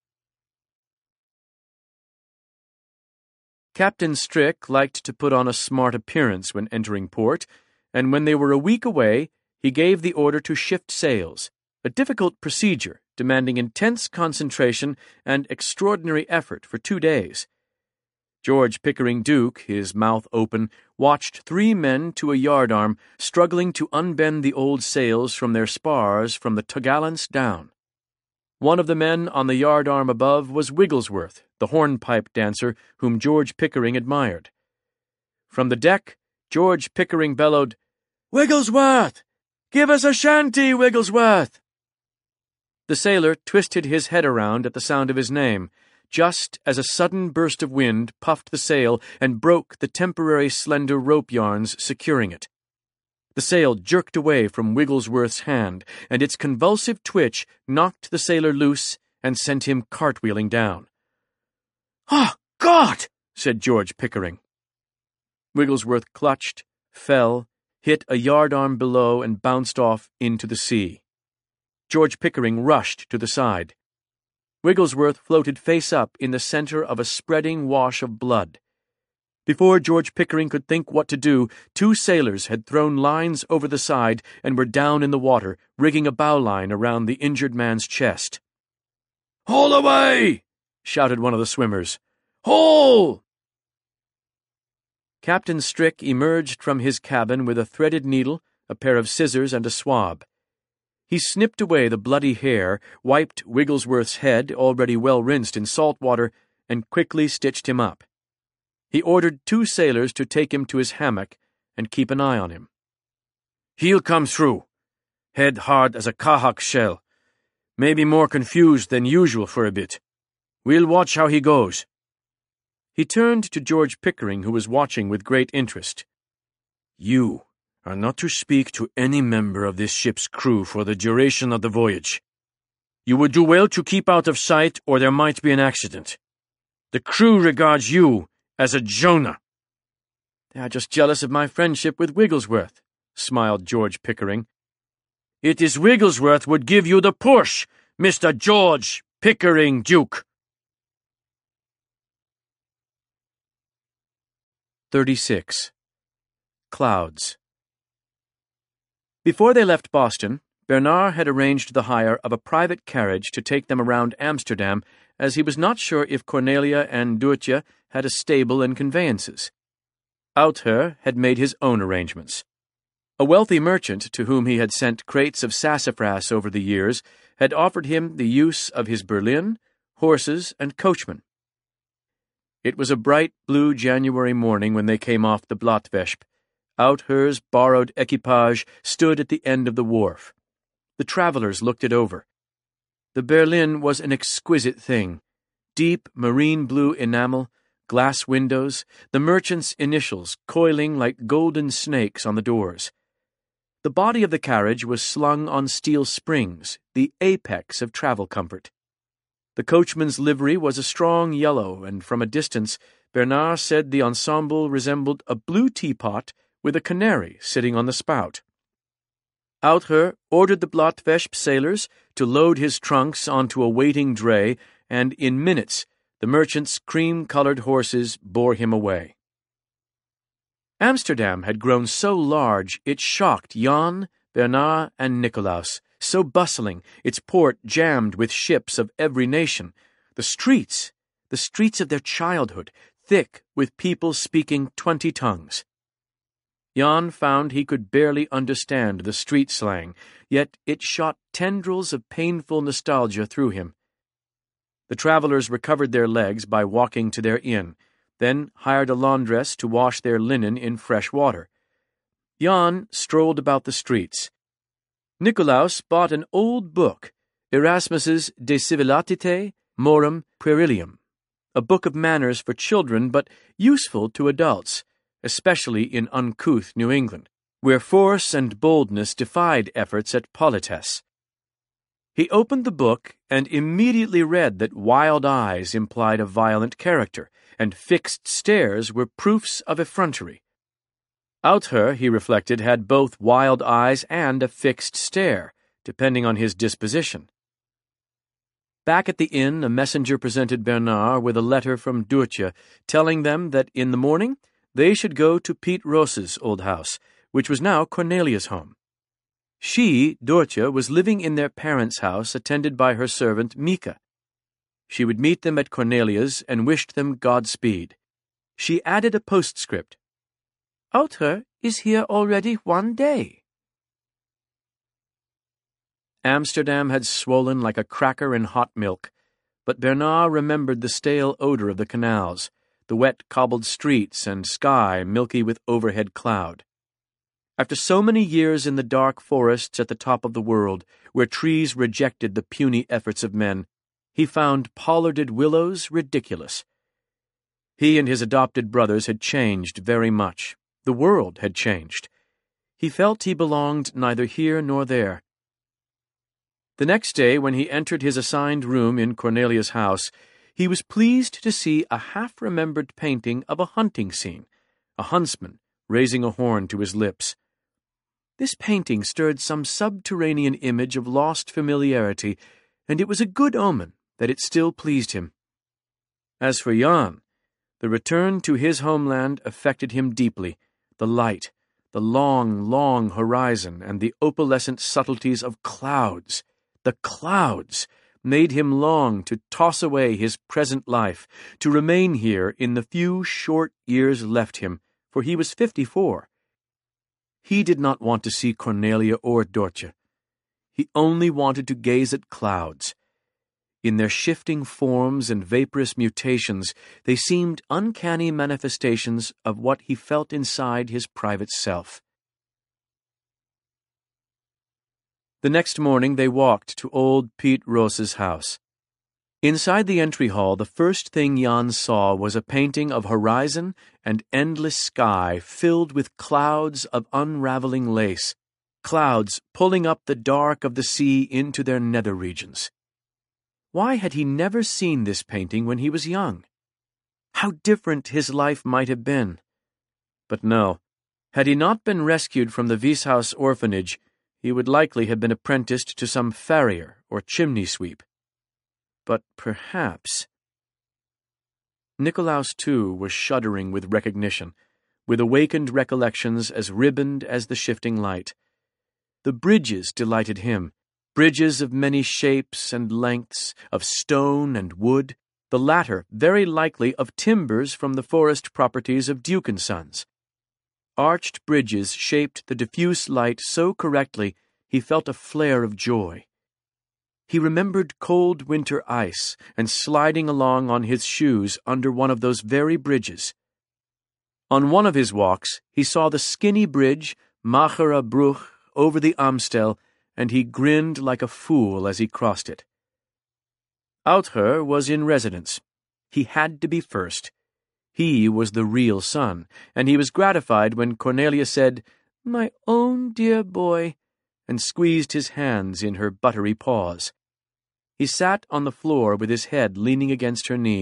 Captain Strick liked to put on a smart appearance when entering port, and when they were a week away, he gave the order to shift sails, a difficult procedure demanding intense concentration and extraordinary effort for 2 days. George Pickering Duke, his mouth open, watched 3 men to a yardarm struggling to unbend the old sails from their spars from the topgallants down. One of the men on the yardarm above was Wigglesworth, the hornpipe dancer whom George Pickering admired. From the deck, George Pickering bellowed, "Wigglesworth! Give us a shanty, Wigglesworth!" The sailor twisted his head around at the sound of his name, just as a sudden burst of wind puffed the sail and broke the temporary slender rope yarns securing it. The sail jerked away from Wigglesworth's hand, and its convulsive twitch knocked the sailor loose and sent him cartwheeling down. "Oh, God!" said George Pickering. Wigglesworth clutched, fell, hit a yardarm below, and bounced off into the sea. George Pickering rushed to the side. Wigglesworth floated face up in the center of a spreading wash of blood. Before George Pickering could think what to do, 2 sailors had thrown lines over the side and were down in the water, rigging a bowline around the injured man's chest. "Haul away!" shouted one of the swimmers. "Haul!" Captain Strick emerged from his cabin with a threaded needle, a pair of scissors, and a swab. He snipped away the bloody hair, wiped Wigglesworth's head, already well rinsed in salt water, and quickly stitched him up. He ordered 2 sailors to take him to his hammock and keep an eye on him. "He'll come through. Head hard as a kahak shell. Maybe more confused than usual for a bit. We'll watch how he goes." He turned to George Pickering, who was watching with great interest. "You are not to speak to any member of this ship's crew for the duration of the voyage. You would do well to keep out of sight, or there might be an accident. The crew regards you as a Jonah." "They are just jealous of my friendship with Wigglesworth," smiled George Pickering. "It is Wigglesworth would give you the push, Mr. George Pickering Duke." 36. Clouds. Before they left Boston, Bernard had arranged the hire of a private carriage to take them around Amsterdam, as he was not sure if Cornelia and Doortje had a stable and conveyances. Outher had made his own arrangements. A wealthy merchant to whom he had sent crates of sassafras over the years had offered him the use of his berlin, horses, and coachman. It was a bright blue January morning when they came off the Blattwesp. Outher's borrowed equipage stood at the end of the wharf. The travelers looked it over. The berlin was an exquisite thing. Deep marine blue enamel, glass windows, the merchant's initials coiling like golden snakes on the doors. The body of the carriage was slung on steel springs, the apex of travel comfort. The coachman's livery was a strong yellow, and from a distance Bernard said the ensemble resembled a blue teapot with a canary sitting on the spout. Outher ordered the Blauwesp sailors to load his trunks onto a waiting dray, and in minutes the merchant's cream-colored horses bore him away. Amsterdam had grown so large it shocked Jan, Bernard, and Nicolaus, so bustling, its port jammed with ships of every nation, the streets of their childhood, thick with people speaking 20 tongues. Jan found he could barely understand the street slang, yet it shot tendrils of painful nostalgia through him. The travelers recovered their legs by walking to their inn, then hired a laundress to wash their linen in fresh water. Jan strolled about the streets. Nicolaus bought an old book, Erasmus's De Civitate Morum Puerilium, a book of manners for children but useful to adults, especially in uncouth New England, where force and boldness defied efforts at politesse. He opened the book and immediately read that wild eyes implied a violent character, and fixed stares were proofs of effrontery. Outher, he reflected, had both wild eyes and a fixed stare, depending on his disposition. Back at the inn, a messenger presented Bernard with a letter from Doortje, telling them that in the morning they should go to Piet Roos's old house, which was now Cornelia's home. She, Doortje, was living in their parents' house, attended by her servant Mieke. She would meet them at Cornelia's and wished them Godspeed. She added a postscript. Outher is here already 1 day. Amsterdam had swollen like a cracker in hot milk, but Bernard remembered the stale odor of the canals, the wet cobbled streets and sky milky with overhead cloud. After so many years in the dark forests at the top of the world, where trees rejected the puny efforts of men, he found pollarded willows ridiculous. He and his adopted brothers had changed very much. The world had changed. He felt he belonged neither here nor there. The next day, when he entered his assigned room in Cornelia's house, he was pleased to see a half-remembered painting of a hunting scene, a huntsman raising a horn to his lips. This painting stirred some subterranean image of lost familiarity, and it was a good omen that it still pleased him. As for Jan, the return to his homeland affected him deeply. The light, the long, long horizon, and the opalescent subtleties of clouds, the clouds, made him long to toss away his present life, to remain here in the few short years left him, for he was 54. He did not want to see Cornelia or Doortje. He only wanted to gaze at clouds. In their shifting forms and vaporous mutations, they seemed uncanny manifestations of what he felt inside his private self. The next morning they walked to old Piet Roos's house. Inside the entry hall, the first thing Jan saw was a painting of horizon and endless sky filled with clouds of unraveling lace, clouds pulling up the dark of the sea into their nether regions. Why had he never seen this painting when he was young? How different his life might have been. But no, had he not been rescued from the Wieshuis orphanage, he would likely have been apprenticed to some farrier or chimney sweep. But perhaps... Nicolaus, too, was shuddering with recognition, with awakened recollections as ribboned as the shifting light. The bridges delighted him, bridges of many shapes and lengths, of stone and wood, the latter very likely of timbers from the forest properties of Duke & Sons. Arched bridges shaped the diffuse light so correctly he felt a flare of joy. He remembered cold winter ice and sliding along on his shoes under one of those very bridges. On one of his walks, he saw the skinny bridge, Magere Brug, over the Amstel, and he grinned like a fool as he crossed it. Outher was in residence. He had to be first. He was the real son, and he was gratified when Cornelia said, "My own dear boy," and squeezed his hands in her buttery paws. He sat on the floor with his head leaning against her knee,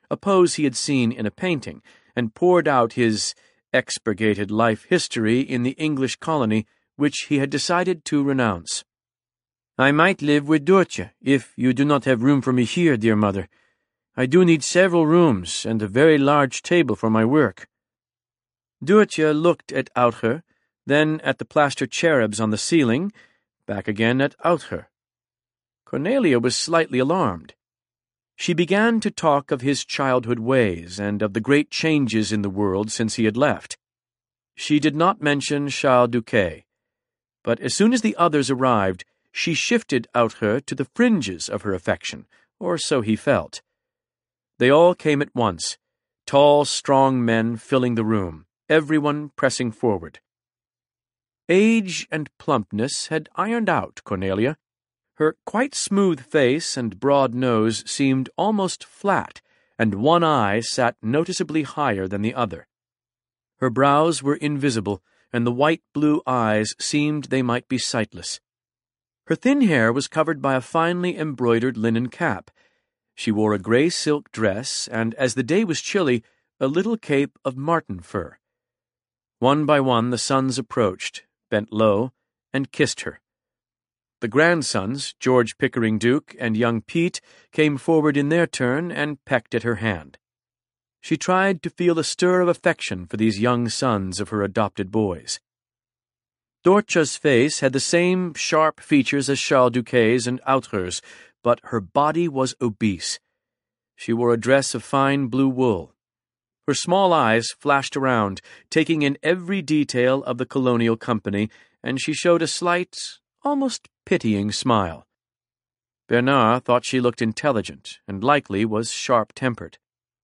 a pose he had seen in a painting, and poured out his expurgated life history in the English colony, which he had decided to renounce. "I might live with Doortje, if you do not have room for me here, dear mother. I do need several rooms and a very large table for my work." Doortje looked at Outger, then at the plaster cherubs on the ceiling, back again at Outger. Cornelia was slightly alarmed. She began to talk of his childhood ways and of the great changes in the world since he had left. She did not mention Charles Duquet, but as soon as the others arrived, she shifted Outger to the fringes of her affection, or so he felt. They all came at once, tall, strong men filling the room, everyone pressing forward. Age and plumpness had ironed out Cornelia. Her quite smooth face and broad nose seemed almost flat, and one eye sat noticeably higher than the other. Her brows were invisible, and the white-blue eyes seemed they might be sightless. Her thin hair was covered by a finely embroidered linen cap. She wore a grey silk dress, and as the day was chilly, a little cape of marten fur. One by one the sons approached, bent low, and kissed her. The grandsons, George Pickering Duke and young Pete, came forward in their turn and pecked at her hand. She tried to feel a stir of affection for these young sons of her adopted boys. Doortje's face had the same sharp features as Charles Duquet's and Outger's, but her body was obese. She wore a dress of fine blue wool. Her small eyes flashed around, taking in every detail of the colonial company, and she showed a slight, almost pitying smile. Bernard thought she looked intelligent, and likely was sharp-tempered.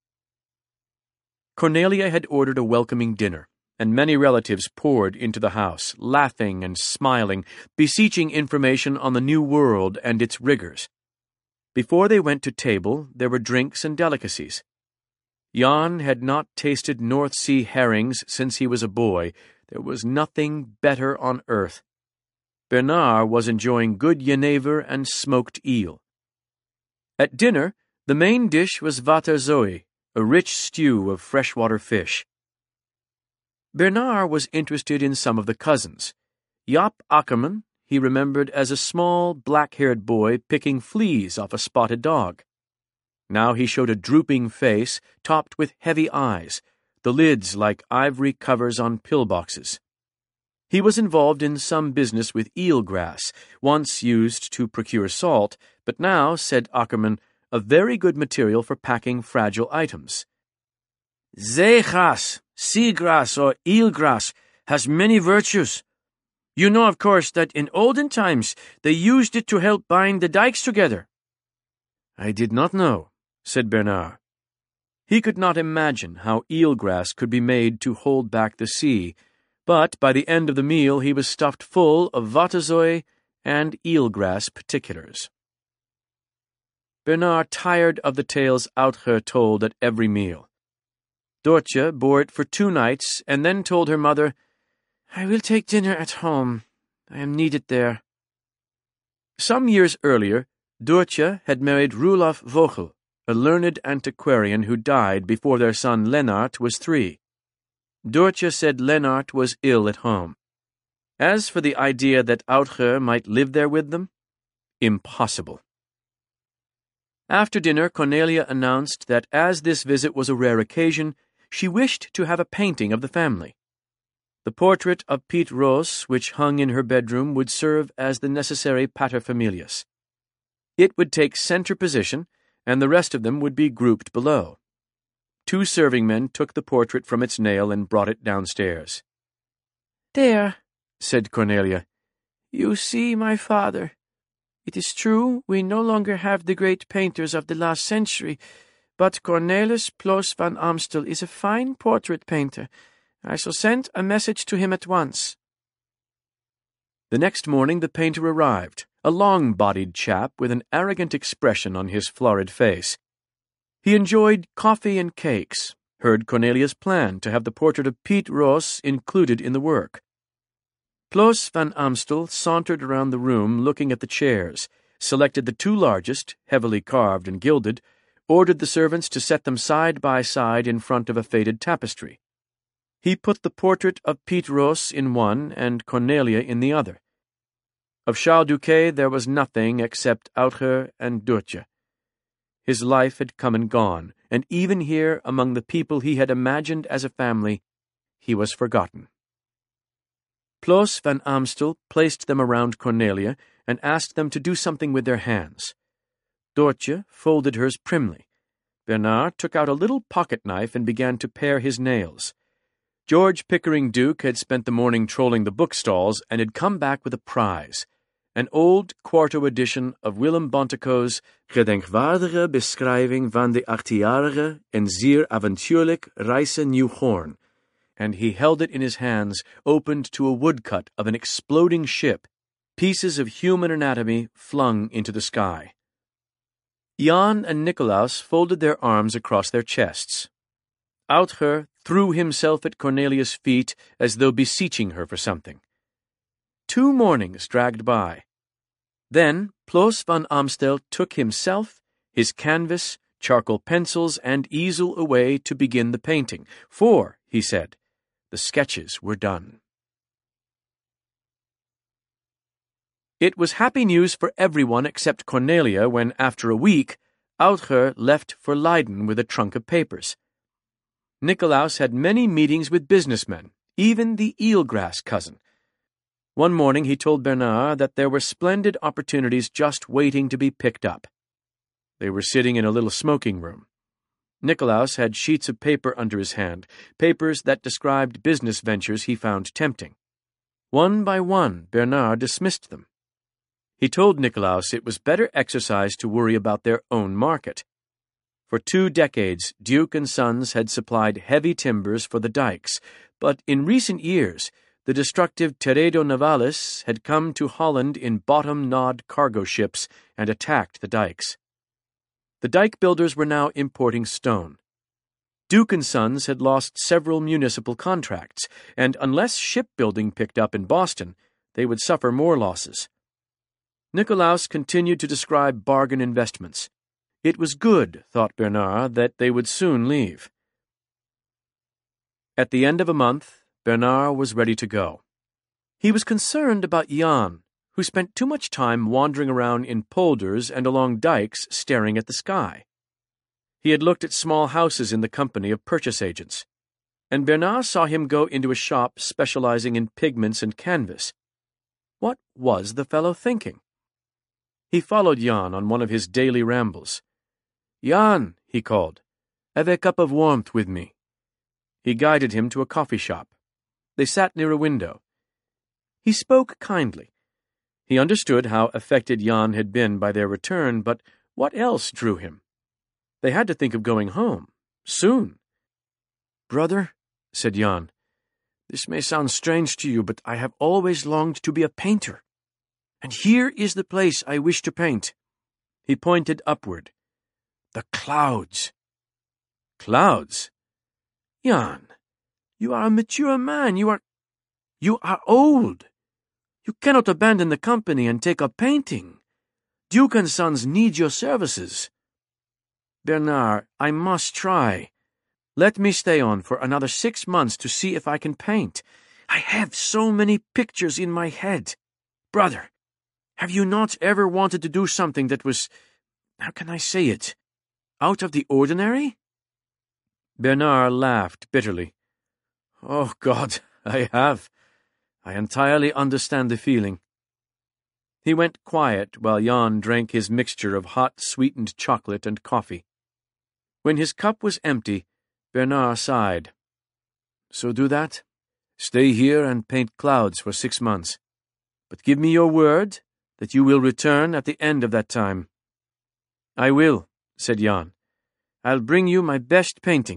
Cornelia had ordered a welcoming dinner, and many relatives poured into the house, laughing and smiling, beseeching information on the New World and its rigors. Before they went to table, there were drinks and delicacies. Jan had not tasted North Sea herrings since he was a boy. There was nothing better on earth. Bernard was enjoying good jenever and smoked eel. At dinner, the main dish was waterzooi, a rich stew of freshwater fish. Bernard was interested in some of the cousins. Jaap Ackerman he remembered as a small, black-haired boy picking fleas off a spotted dog. Now he showed a drooping face, topped with heavy eyes, the lids like ivory covers on pillboxes. He was involved in some business with eelgrass, once used to procure salt, but now, said Ackerman, a very good material for packing fragile items. Zeegrass, seagrass, or eelgrass has many virtues. You know, of course, that in olden times they used it to help bind the dikes together. I did not know, said Bernard. He could not imagine how eelgrass could be made to hold back the sea, but by the end of the meal he was stuffed full of waterzooi and eelgrass particulars. Bernard tired of the tales Outger told at every meal. Doortje bore it for 2 nights and then told her mother, I will take dinner at home. I am needed there. Some years earlier, Doortje had married Roelof Vogel, a learned antiquarian who died before their son Lennart was 3. Doortje said Lennart was ill at home. As for the idea that Outger might live there with them, impossible. After dinner, Cornelia announced that as this visit was a rare occasion, she wished to have a painting of the family. The portrait of Piet Roos, which hung in her bedroom, would serve as the necessary paterfamilias. It would take center position, and the rest of them would be grouped below. 2 serving men took the portrait from its nail and brought it downstairs. There, said Cornelia, you see my father. It is true we no longer have the great painters of the last century, but Cornelis Ploos van Amstel is a fine portrait painter. I shall send a message to him at once. The next morning the painter arrived, a long-bodied chap with an arrogant expression on his florid face. He enjoyed coffee and cakes, heard Cornelia's plan to have the portrait of Piet Roos included in the work. Ploos van Amstel sauntered around the room looking at the chairs, selected the 2 largest, heavily carved and gilded, ordered the servants to set them side by side in front of a faded tapestry. He put the portrait of Piet Roos in one and Cornelia in the other. Of Charles Douquet there was nothing except Outger and Doortje. His life had come and gone, and even here, among the people he had imagined as a family, he was forgotten. Ploos van Amstel placed them around Cornelia and asked them to do something with their hands. Doortje folded hers primly. Bernard took out a little pocket-knife and began to pare his nails. George Pickering Duke had spent the morning trolling the bookstalls and had come back with a prize, an old quarto edition of Willem Bontekoe's Gedenkwaardige beschrijving van de 18-jarige en zeer avontuurlijk Reise Nieuw Hoorn, and he held it in his hands, opened to a woodcut of an exploding ship, pieces of human anatomy flung into the sky. Jan and Nicolaus folded their arms across their chests. Outger threw himself at Cornelia's feet as though beseeching her for something. 2 mornings dragged by. Then Ploos van Amstel took himself, his canvas, charcoal pencils, and easel away to begin the painting, for, he said, the sketches were done. It was happy news for everyone except Cornelia when, after a week, Outger left for Leiden with a trunk of papers. Nicolaus had many meetings with businessmen, even the eelgrass cousin. One morning he told Bernard that there were splendid opportunities just waiting to be picked up. They were sitting in a little smoking room. Nicolaus had sheets of paper under his hand, papers that described business ventures he found tempting. One by one, Bernard dismissed them. He told Nicolaus it was better exercise to worry about their own market. For 2 decades, Duke & Sons had supplied heavy timbers for the dikes, but in recent years, the destructive Teredo Navalis had come to Holland in bottom-gnawed cargo ships and attacked the dikes. The dike builders were now importing stone. Duke & Sons had lost several municipal contracts, and unless shipbuilding picked up in Boston, they would suffer more losses. Nicolaus continued to describe bargain investments. It was good, thought Bernard, that they would soon leave. At the end of a month, Bernard was ready to go. He was concerned about Jan, who spent too much time wandering around in polders and along dikes staring at the sky. He had looked at small houses in the company of purchase agents, and Bernard saw him go into a shop specializing in pigments and canvas. What was the fellow thinking? He followed Jan on one of his daily rambles. "Jan," he called, "have a cup of warmth with me." He guided him to a coffee shop. They sat near a window. He spoke kindly. He understood how affected Jan had been by their return, but what else drew him? They had to think of going home, soon. "Brother," said Jan, "this may sound strange to you, but I have always longed to be a painter. And here is the place I wish to paint." He pointed upward. "The clouds." "Clouds?" "Jan, you are a mature man. You are old. You cannot abandon the company and take up painting. Duke & Sons need your services." "Bernard, I must try. Let me stay on for another 6 months to see if I can paint. I have so many pictures in my head. Brother, have you not ever wanted to do something that was, how can I say it, out of the ordinary?" Bernard laughed bitterly. "Oh, God, I have. I entirely understand the feeling." He went quiet while Jan drank his mixture of hot sweetened chocolate and coffee. When his cup was empty, Bernard sighed. "So do that. Stay here and paint clouds for 6 months. But give me your word that you will return at the end of that time." "I will," said Jan. "I'll bring you my best painting."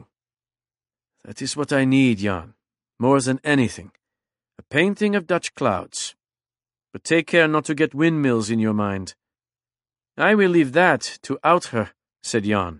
"That is what I need, Jan, more than anything. A painting of Dutch clouds. But take care not to get windmills in your mind." "I will leave that to Outger," said Jan.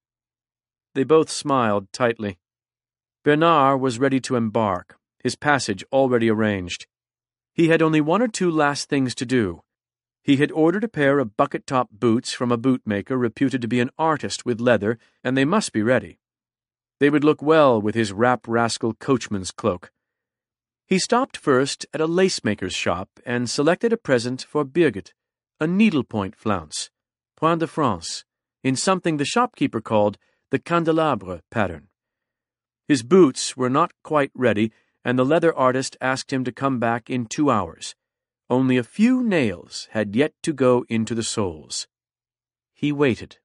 They both smiled tightly. Bernard was ready to embark, his passage already arranged. He had only 1 or 2 last things to do. He had ordered a pair of bucket-top boots from a bootmaker reputed to be an artist with leather, and they must be ready. They would look well with his rap-rascal coachman's cloak. He stopped first at a lace-maker's shop and selected a present for Birgit, a needlepoint flounce, point de France, in something the shopkeeper called the candelabre pattern. His boots were not quite ready, and the leather artist asked him to come back in 2 hours. Only a few nails had yet to go into the soles. He waited.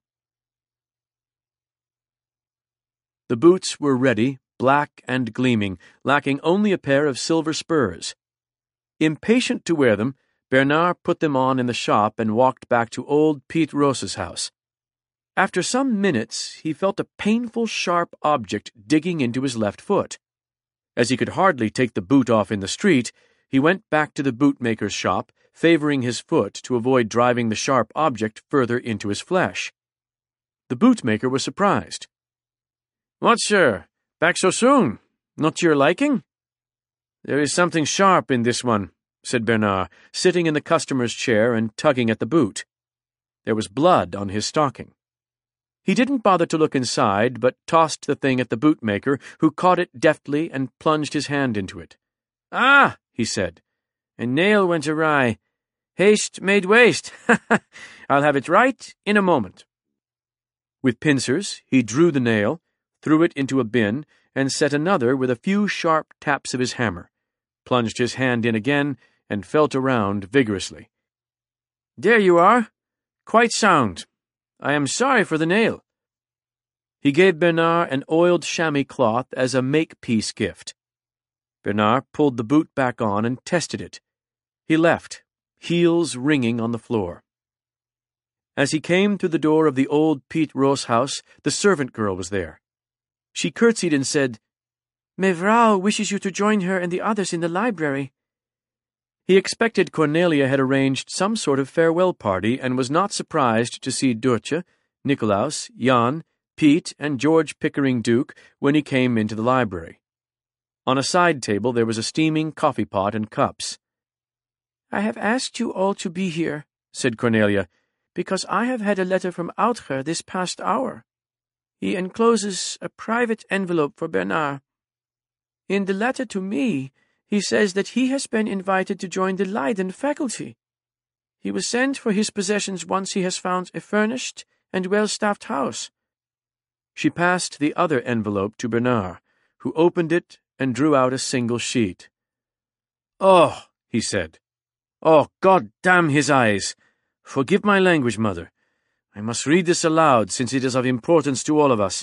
The boots were ready, black and gleaming, lacking only a pair of silver spurs. Impatient to wear them, Bernard put them on in the shop and walked back to old Piet Roos's house. After some minutes, he felt a painful, sharp object digging into his left foot. As he could hardly take the boot off in the street, he went back to the bootmaker's shop, favoring his foot to avoid driving the sharp object further into his flesh. The bootmaker was surprised. "What, sir? Back so soon? Not to your liking?" "There is something sharp in this one," said Bernard, sitting in the customer's chair and tugging at the boot. There was blood on his stocking. He didn't bother to look inside, but tossed the thing at the bootmaker, who caught it deftly and plunged his hand into it. "Ah," he said, "a nail went awry. Haste made waste. I'll have it right in a moment." With pincers, he drew the nail, threw it into a bin, and set another with a few sharp taps of his hammer, plunged his hand in again, and felt around vigorously. "There you are. Quite sound. I am sorry for the nail." He gave Bernard an oiled chamois cloth as a make-peace gift. Bernard pulled the boot back on and tested it. He left, heels ringing on the floor. As he came through the door of the old Piet Roos house, the servant girl was there. She curtsied and said, "Mevrouw wishes you to join her and the others in the library." He expected Cornelia had arranged some sort of farewell party and was not surprised to see Doortje, Nicolaus, Jan, Piet, and George Pickering Duke when he came into the library. On a side table there was a steaming coffee pot and cups. "I have asked you all to be here," said Cornelia, "because I have had a letter from Outger this past hour. He encloses a private envelope for Bernard. In the letter to me, he says that he has been invited to join the Leiden faculty. He will send for his possessions once he has found a furnished and well-staffed house." She passed the other envelope to Bernard, who opened it and drew out a single sheet. "Oh," he said. "Oh, God damn his eyes! Forgive my language, Mother. I must read this aloud, since it is of importance to all of us.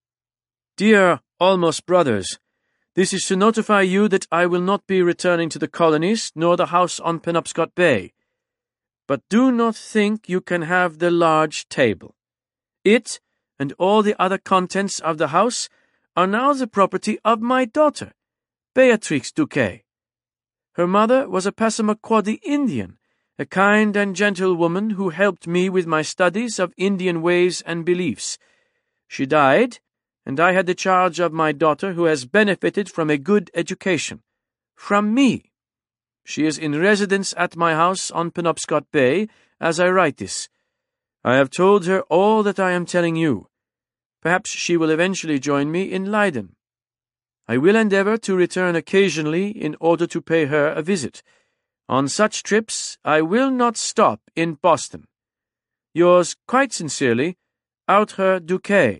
Dear Almost Brothers, this is to notify you that I will not be returning to the colonies, nor the house on Penobscot Bay. But do not think you can have the large table. It, and all the other contents of the house, are now the property of my daughter, Beatrix Duquet. Her mother was a Passamaquoddy Indian, a kind and gentle woman who helped me with my studies of Indian ways and beliefs. She died, and I had the charge of my daughter, who has benefited from a good education. From me. She is in residence at my house on Penobscot Bay as I write this. I have told her all that I am telling you. Perhaps she will eventually join me in Leiden. I will endeavor to return occasionally in order to pay her a visit. On such trips, I will not stop in Boston. Yours quite sincerely, Outger Duquet."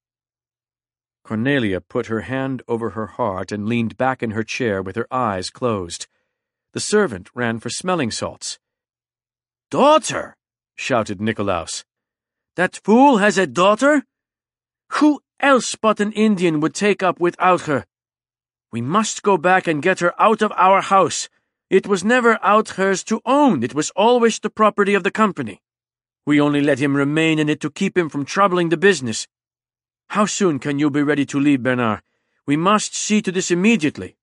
Cornelia put her hand over her heart and leaned back in her chair with her eyes closed. The servant ran for smelling salts. "Daughter!" shouted Nicolaus. "That fool has a daughter? Who else but an Indian would take up without her? We must go back and get her out of our house. It was never Outger's to own. It was always the property of the company. We only let him remain in it to keep him from troubling the business. How soon can you be ready to leave, Bernard? We must see to this immediately."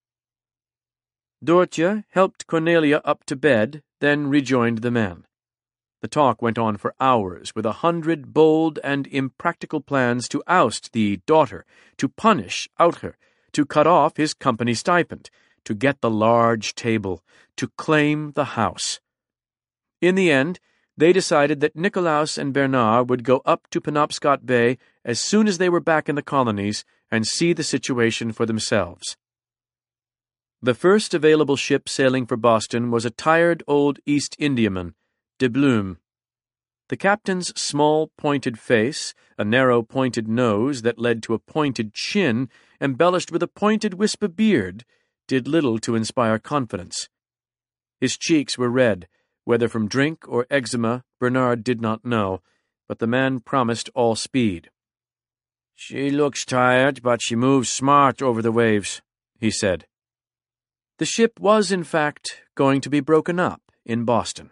Doortje helped Cornelia up to bed, then rejoined the man. The talk went on for hours, with 100 bold and impractical plans to oust the daughter, to punish Outger, to cut off his company stipend, to get the large table, to claim the house. In the end, they decided that Nicolaus and Bernard would go up to Penobscot Bay as soon as they were back in the colonies and see the situation for themselves. The first available ship sailing for Boston was a tired old East Indiaman, de Blume. The captain's small, pointed face, a narrow, pointed nose that led to a pointed chin, embellished with a pointed wisp of beard, did little to inspire confidence. His cheeks were red. Whether from drink or eczema, Bernard did not know, but the man promised all speed. "She looks tired, but she moves smart over the waves," he said. The ship was, in fact, going to be broken up in Boston.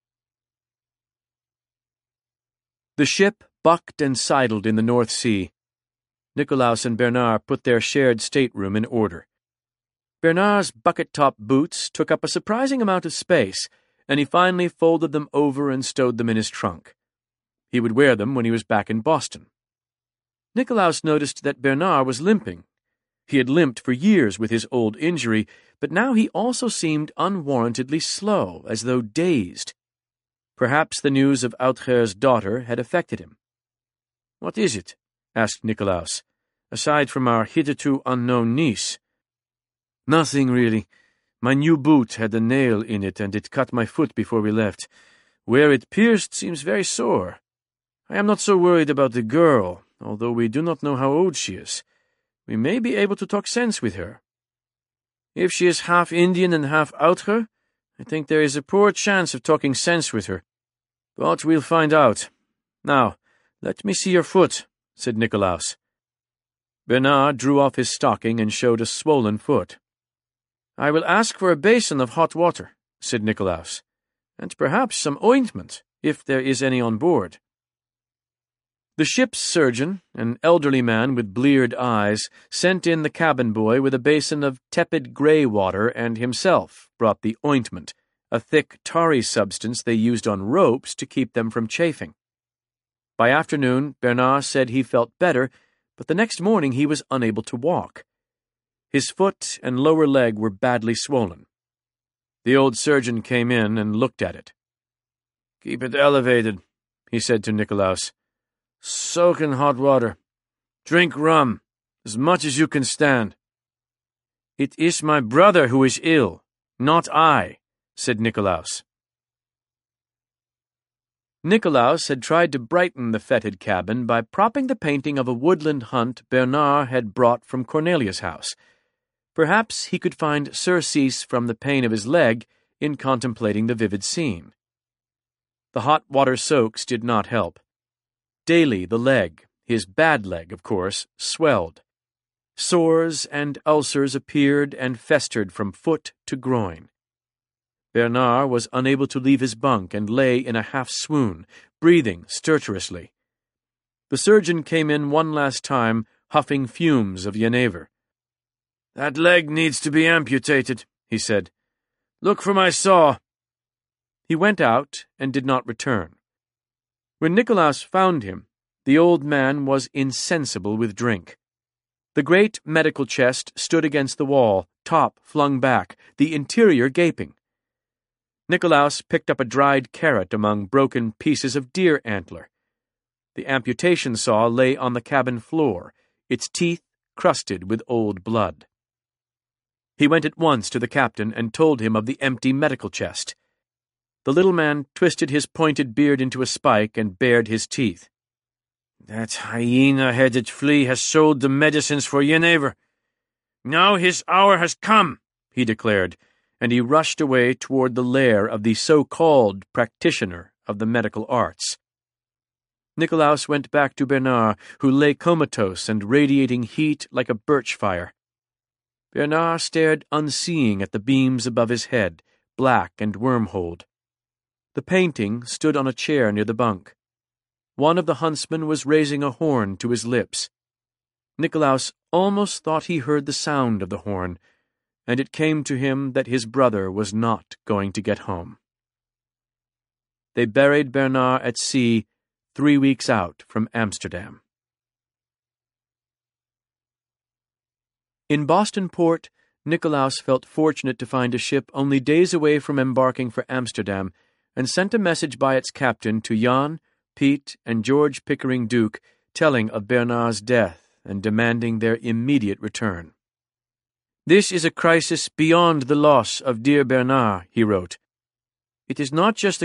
The ship bucked and sidled in the North Sea. Nicolaus and Bernard put their shared stateroom in order. Bernard's bucket-top boots took up a surprising amount of space, and he finally folded them over and stowed them in his trunk. He would wear them when he was back in Boston. Nicolaus noticed that Bernard was limping. He had limped for years with his old injury, but now he also seemed unwarrantedly slow, as though dazed. Perhaps the news of Autreur's daughter had affected him. "What is it?" asked Nicolaus, "aside from our hitherto unknown niece?" "Nothing, really. My new boot had a nail in it, and it cut my foot before we left. Where it pierced seems very sore. I am not so worried about the girl, although we do not know how old she is. We may be able to talk sense with her. If she is half Indian and half Outre, I think there is a poor chance of talking sense with her. But we'll find out. Now, let me see your foot," said Nicolaus. Bernard drew off his stocking and showed a swollen foot. "I will ask for a basin of hot water," said Nicolaus, "and perhaps some ointment, if there is any on board." The ship's surgeon, an elderly man with bleared eyes, sent in the cabin boy with a basin of tepid grey water and himself brought the ointment, a thick tarry substance they used on ropes to keep them from chafing. By afternoon, Bernard said he felt better, but the next morning he was unable to walk. His foot and lower leg were badly swollen. The old surgeon came in and looked at it. "Keep it elevated," he said to Nicolaus. "Soak in hot water. Drink rum, as much as you can stand." "It is my brother who is ill, not I," said Nicolaus. Nicolaus had tried to brighten the fetid cabin by propping the painting of a woodland hunt Bernard had brought from Cornelia's house. Perhaps he could find surcease from the pain of his leg in contemplating the vivid scene. The hot water soaks did not help. Daily the leg, his bad leg, of course, swelled. Sores and ulcers appeared and festered from foot to groin. Bernard was unable to leave his bunk and lay in a half-swoon, breathing stertorously. The surgeon came in one last time, huffing fumes of Genever. "That leg needs to be amputated," he said. "Look for my saw." He went out and did not return. When Nicolaus found him, the old man was insensible with drink. The great medical chest stood against the wall, top flung back, the interior gaping. Nicolaus picked up a dried carrot among broken pieces of deer antler. The amputation saw lay on the cabin floor, its teeth crusted with old blood. He went at once to the captain and told him of the empty medical chest. The little man twisted his pointed beard into a spike and bared his teeth. "That hyena-headed flea has sold the medicines for Genever. Now his hour has come," he declared, and he rushed away toward the lair of the so-called practitioner of the medical arts. Nicolaus went back to Bernard, who lay comatose and radiating heat like a birch fire. Bernard stared unseeing at the beams above his head, black and worm-holed. The painting stood on a chair near the bunk. One of the huntsmen was raising a horn to his lips. Nicolaus almost thought he heard the sound of the horn, and it came to him that his brother was not going to get home. They buried Bernard at sea 3 weeks out from Amsterdam. In Boston port, Nicolaus felt fortunate to find a ship only days away from embarking for Amsterdam and sent a message by its captain to Jan, Pete, and George Pickering Duke, telling of Bernard's death and demanding their immediate return. "This is a crisis beyond the loss of dear Bernard," he wrote. "It is not just the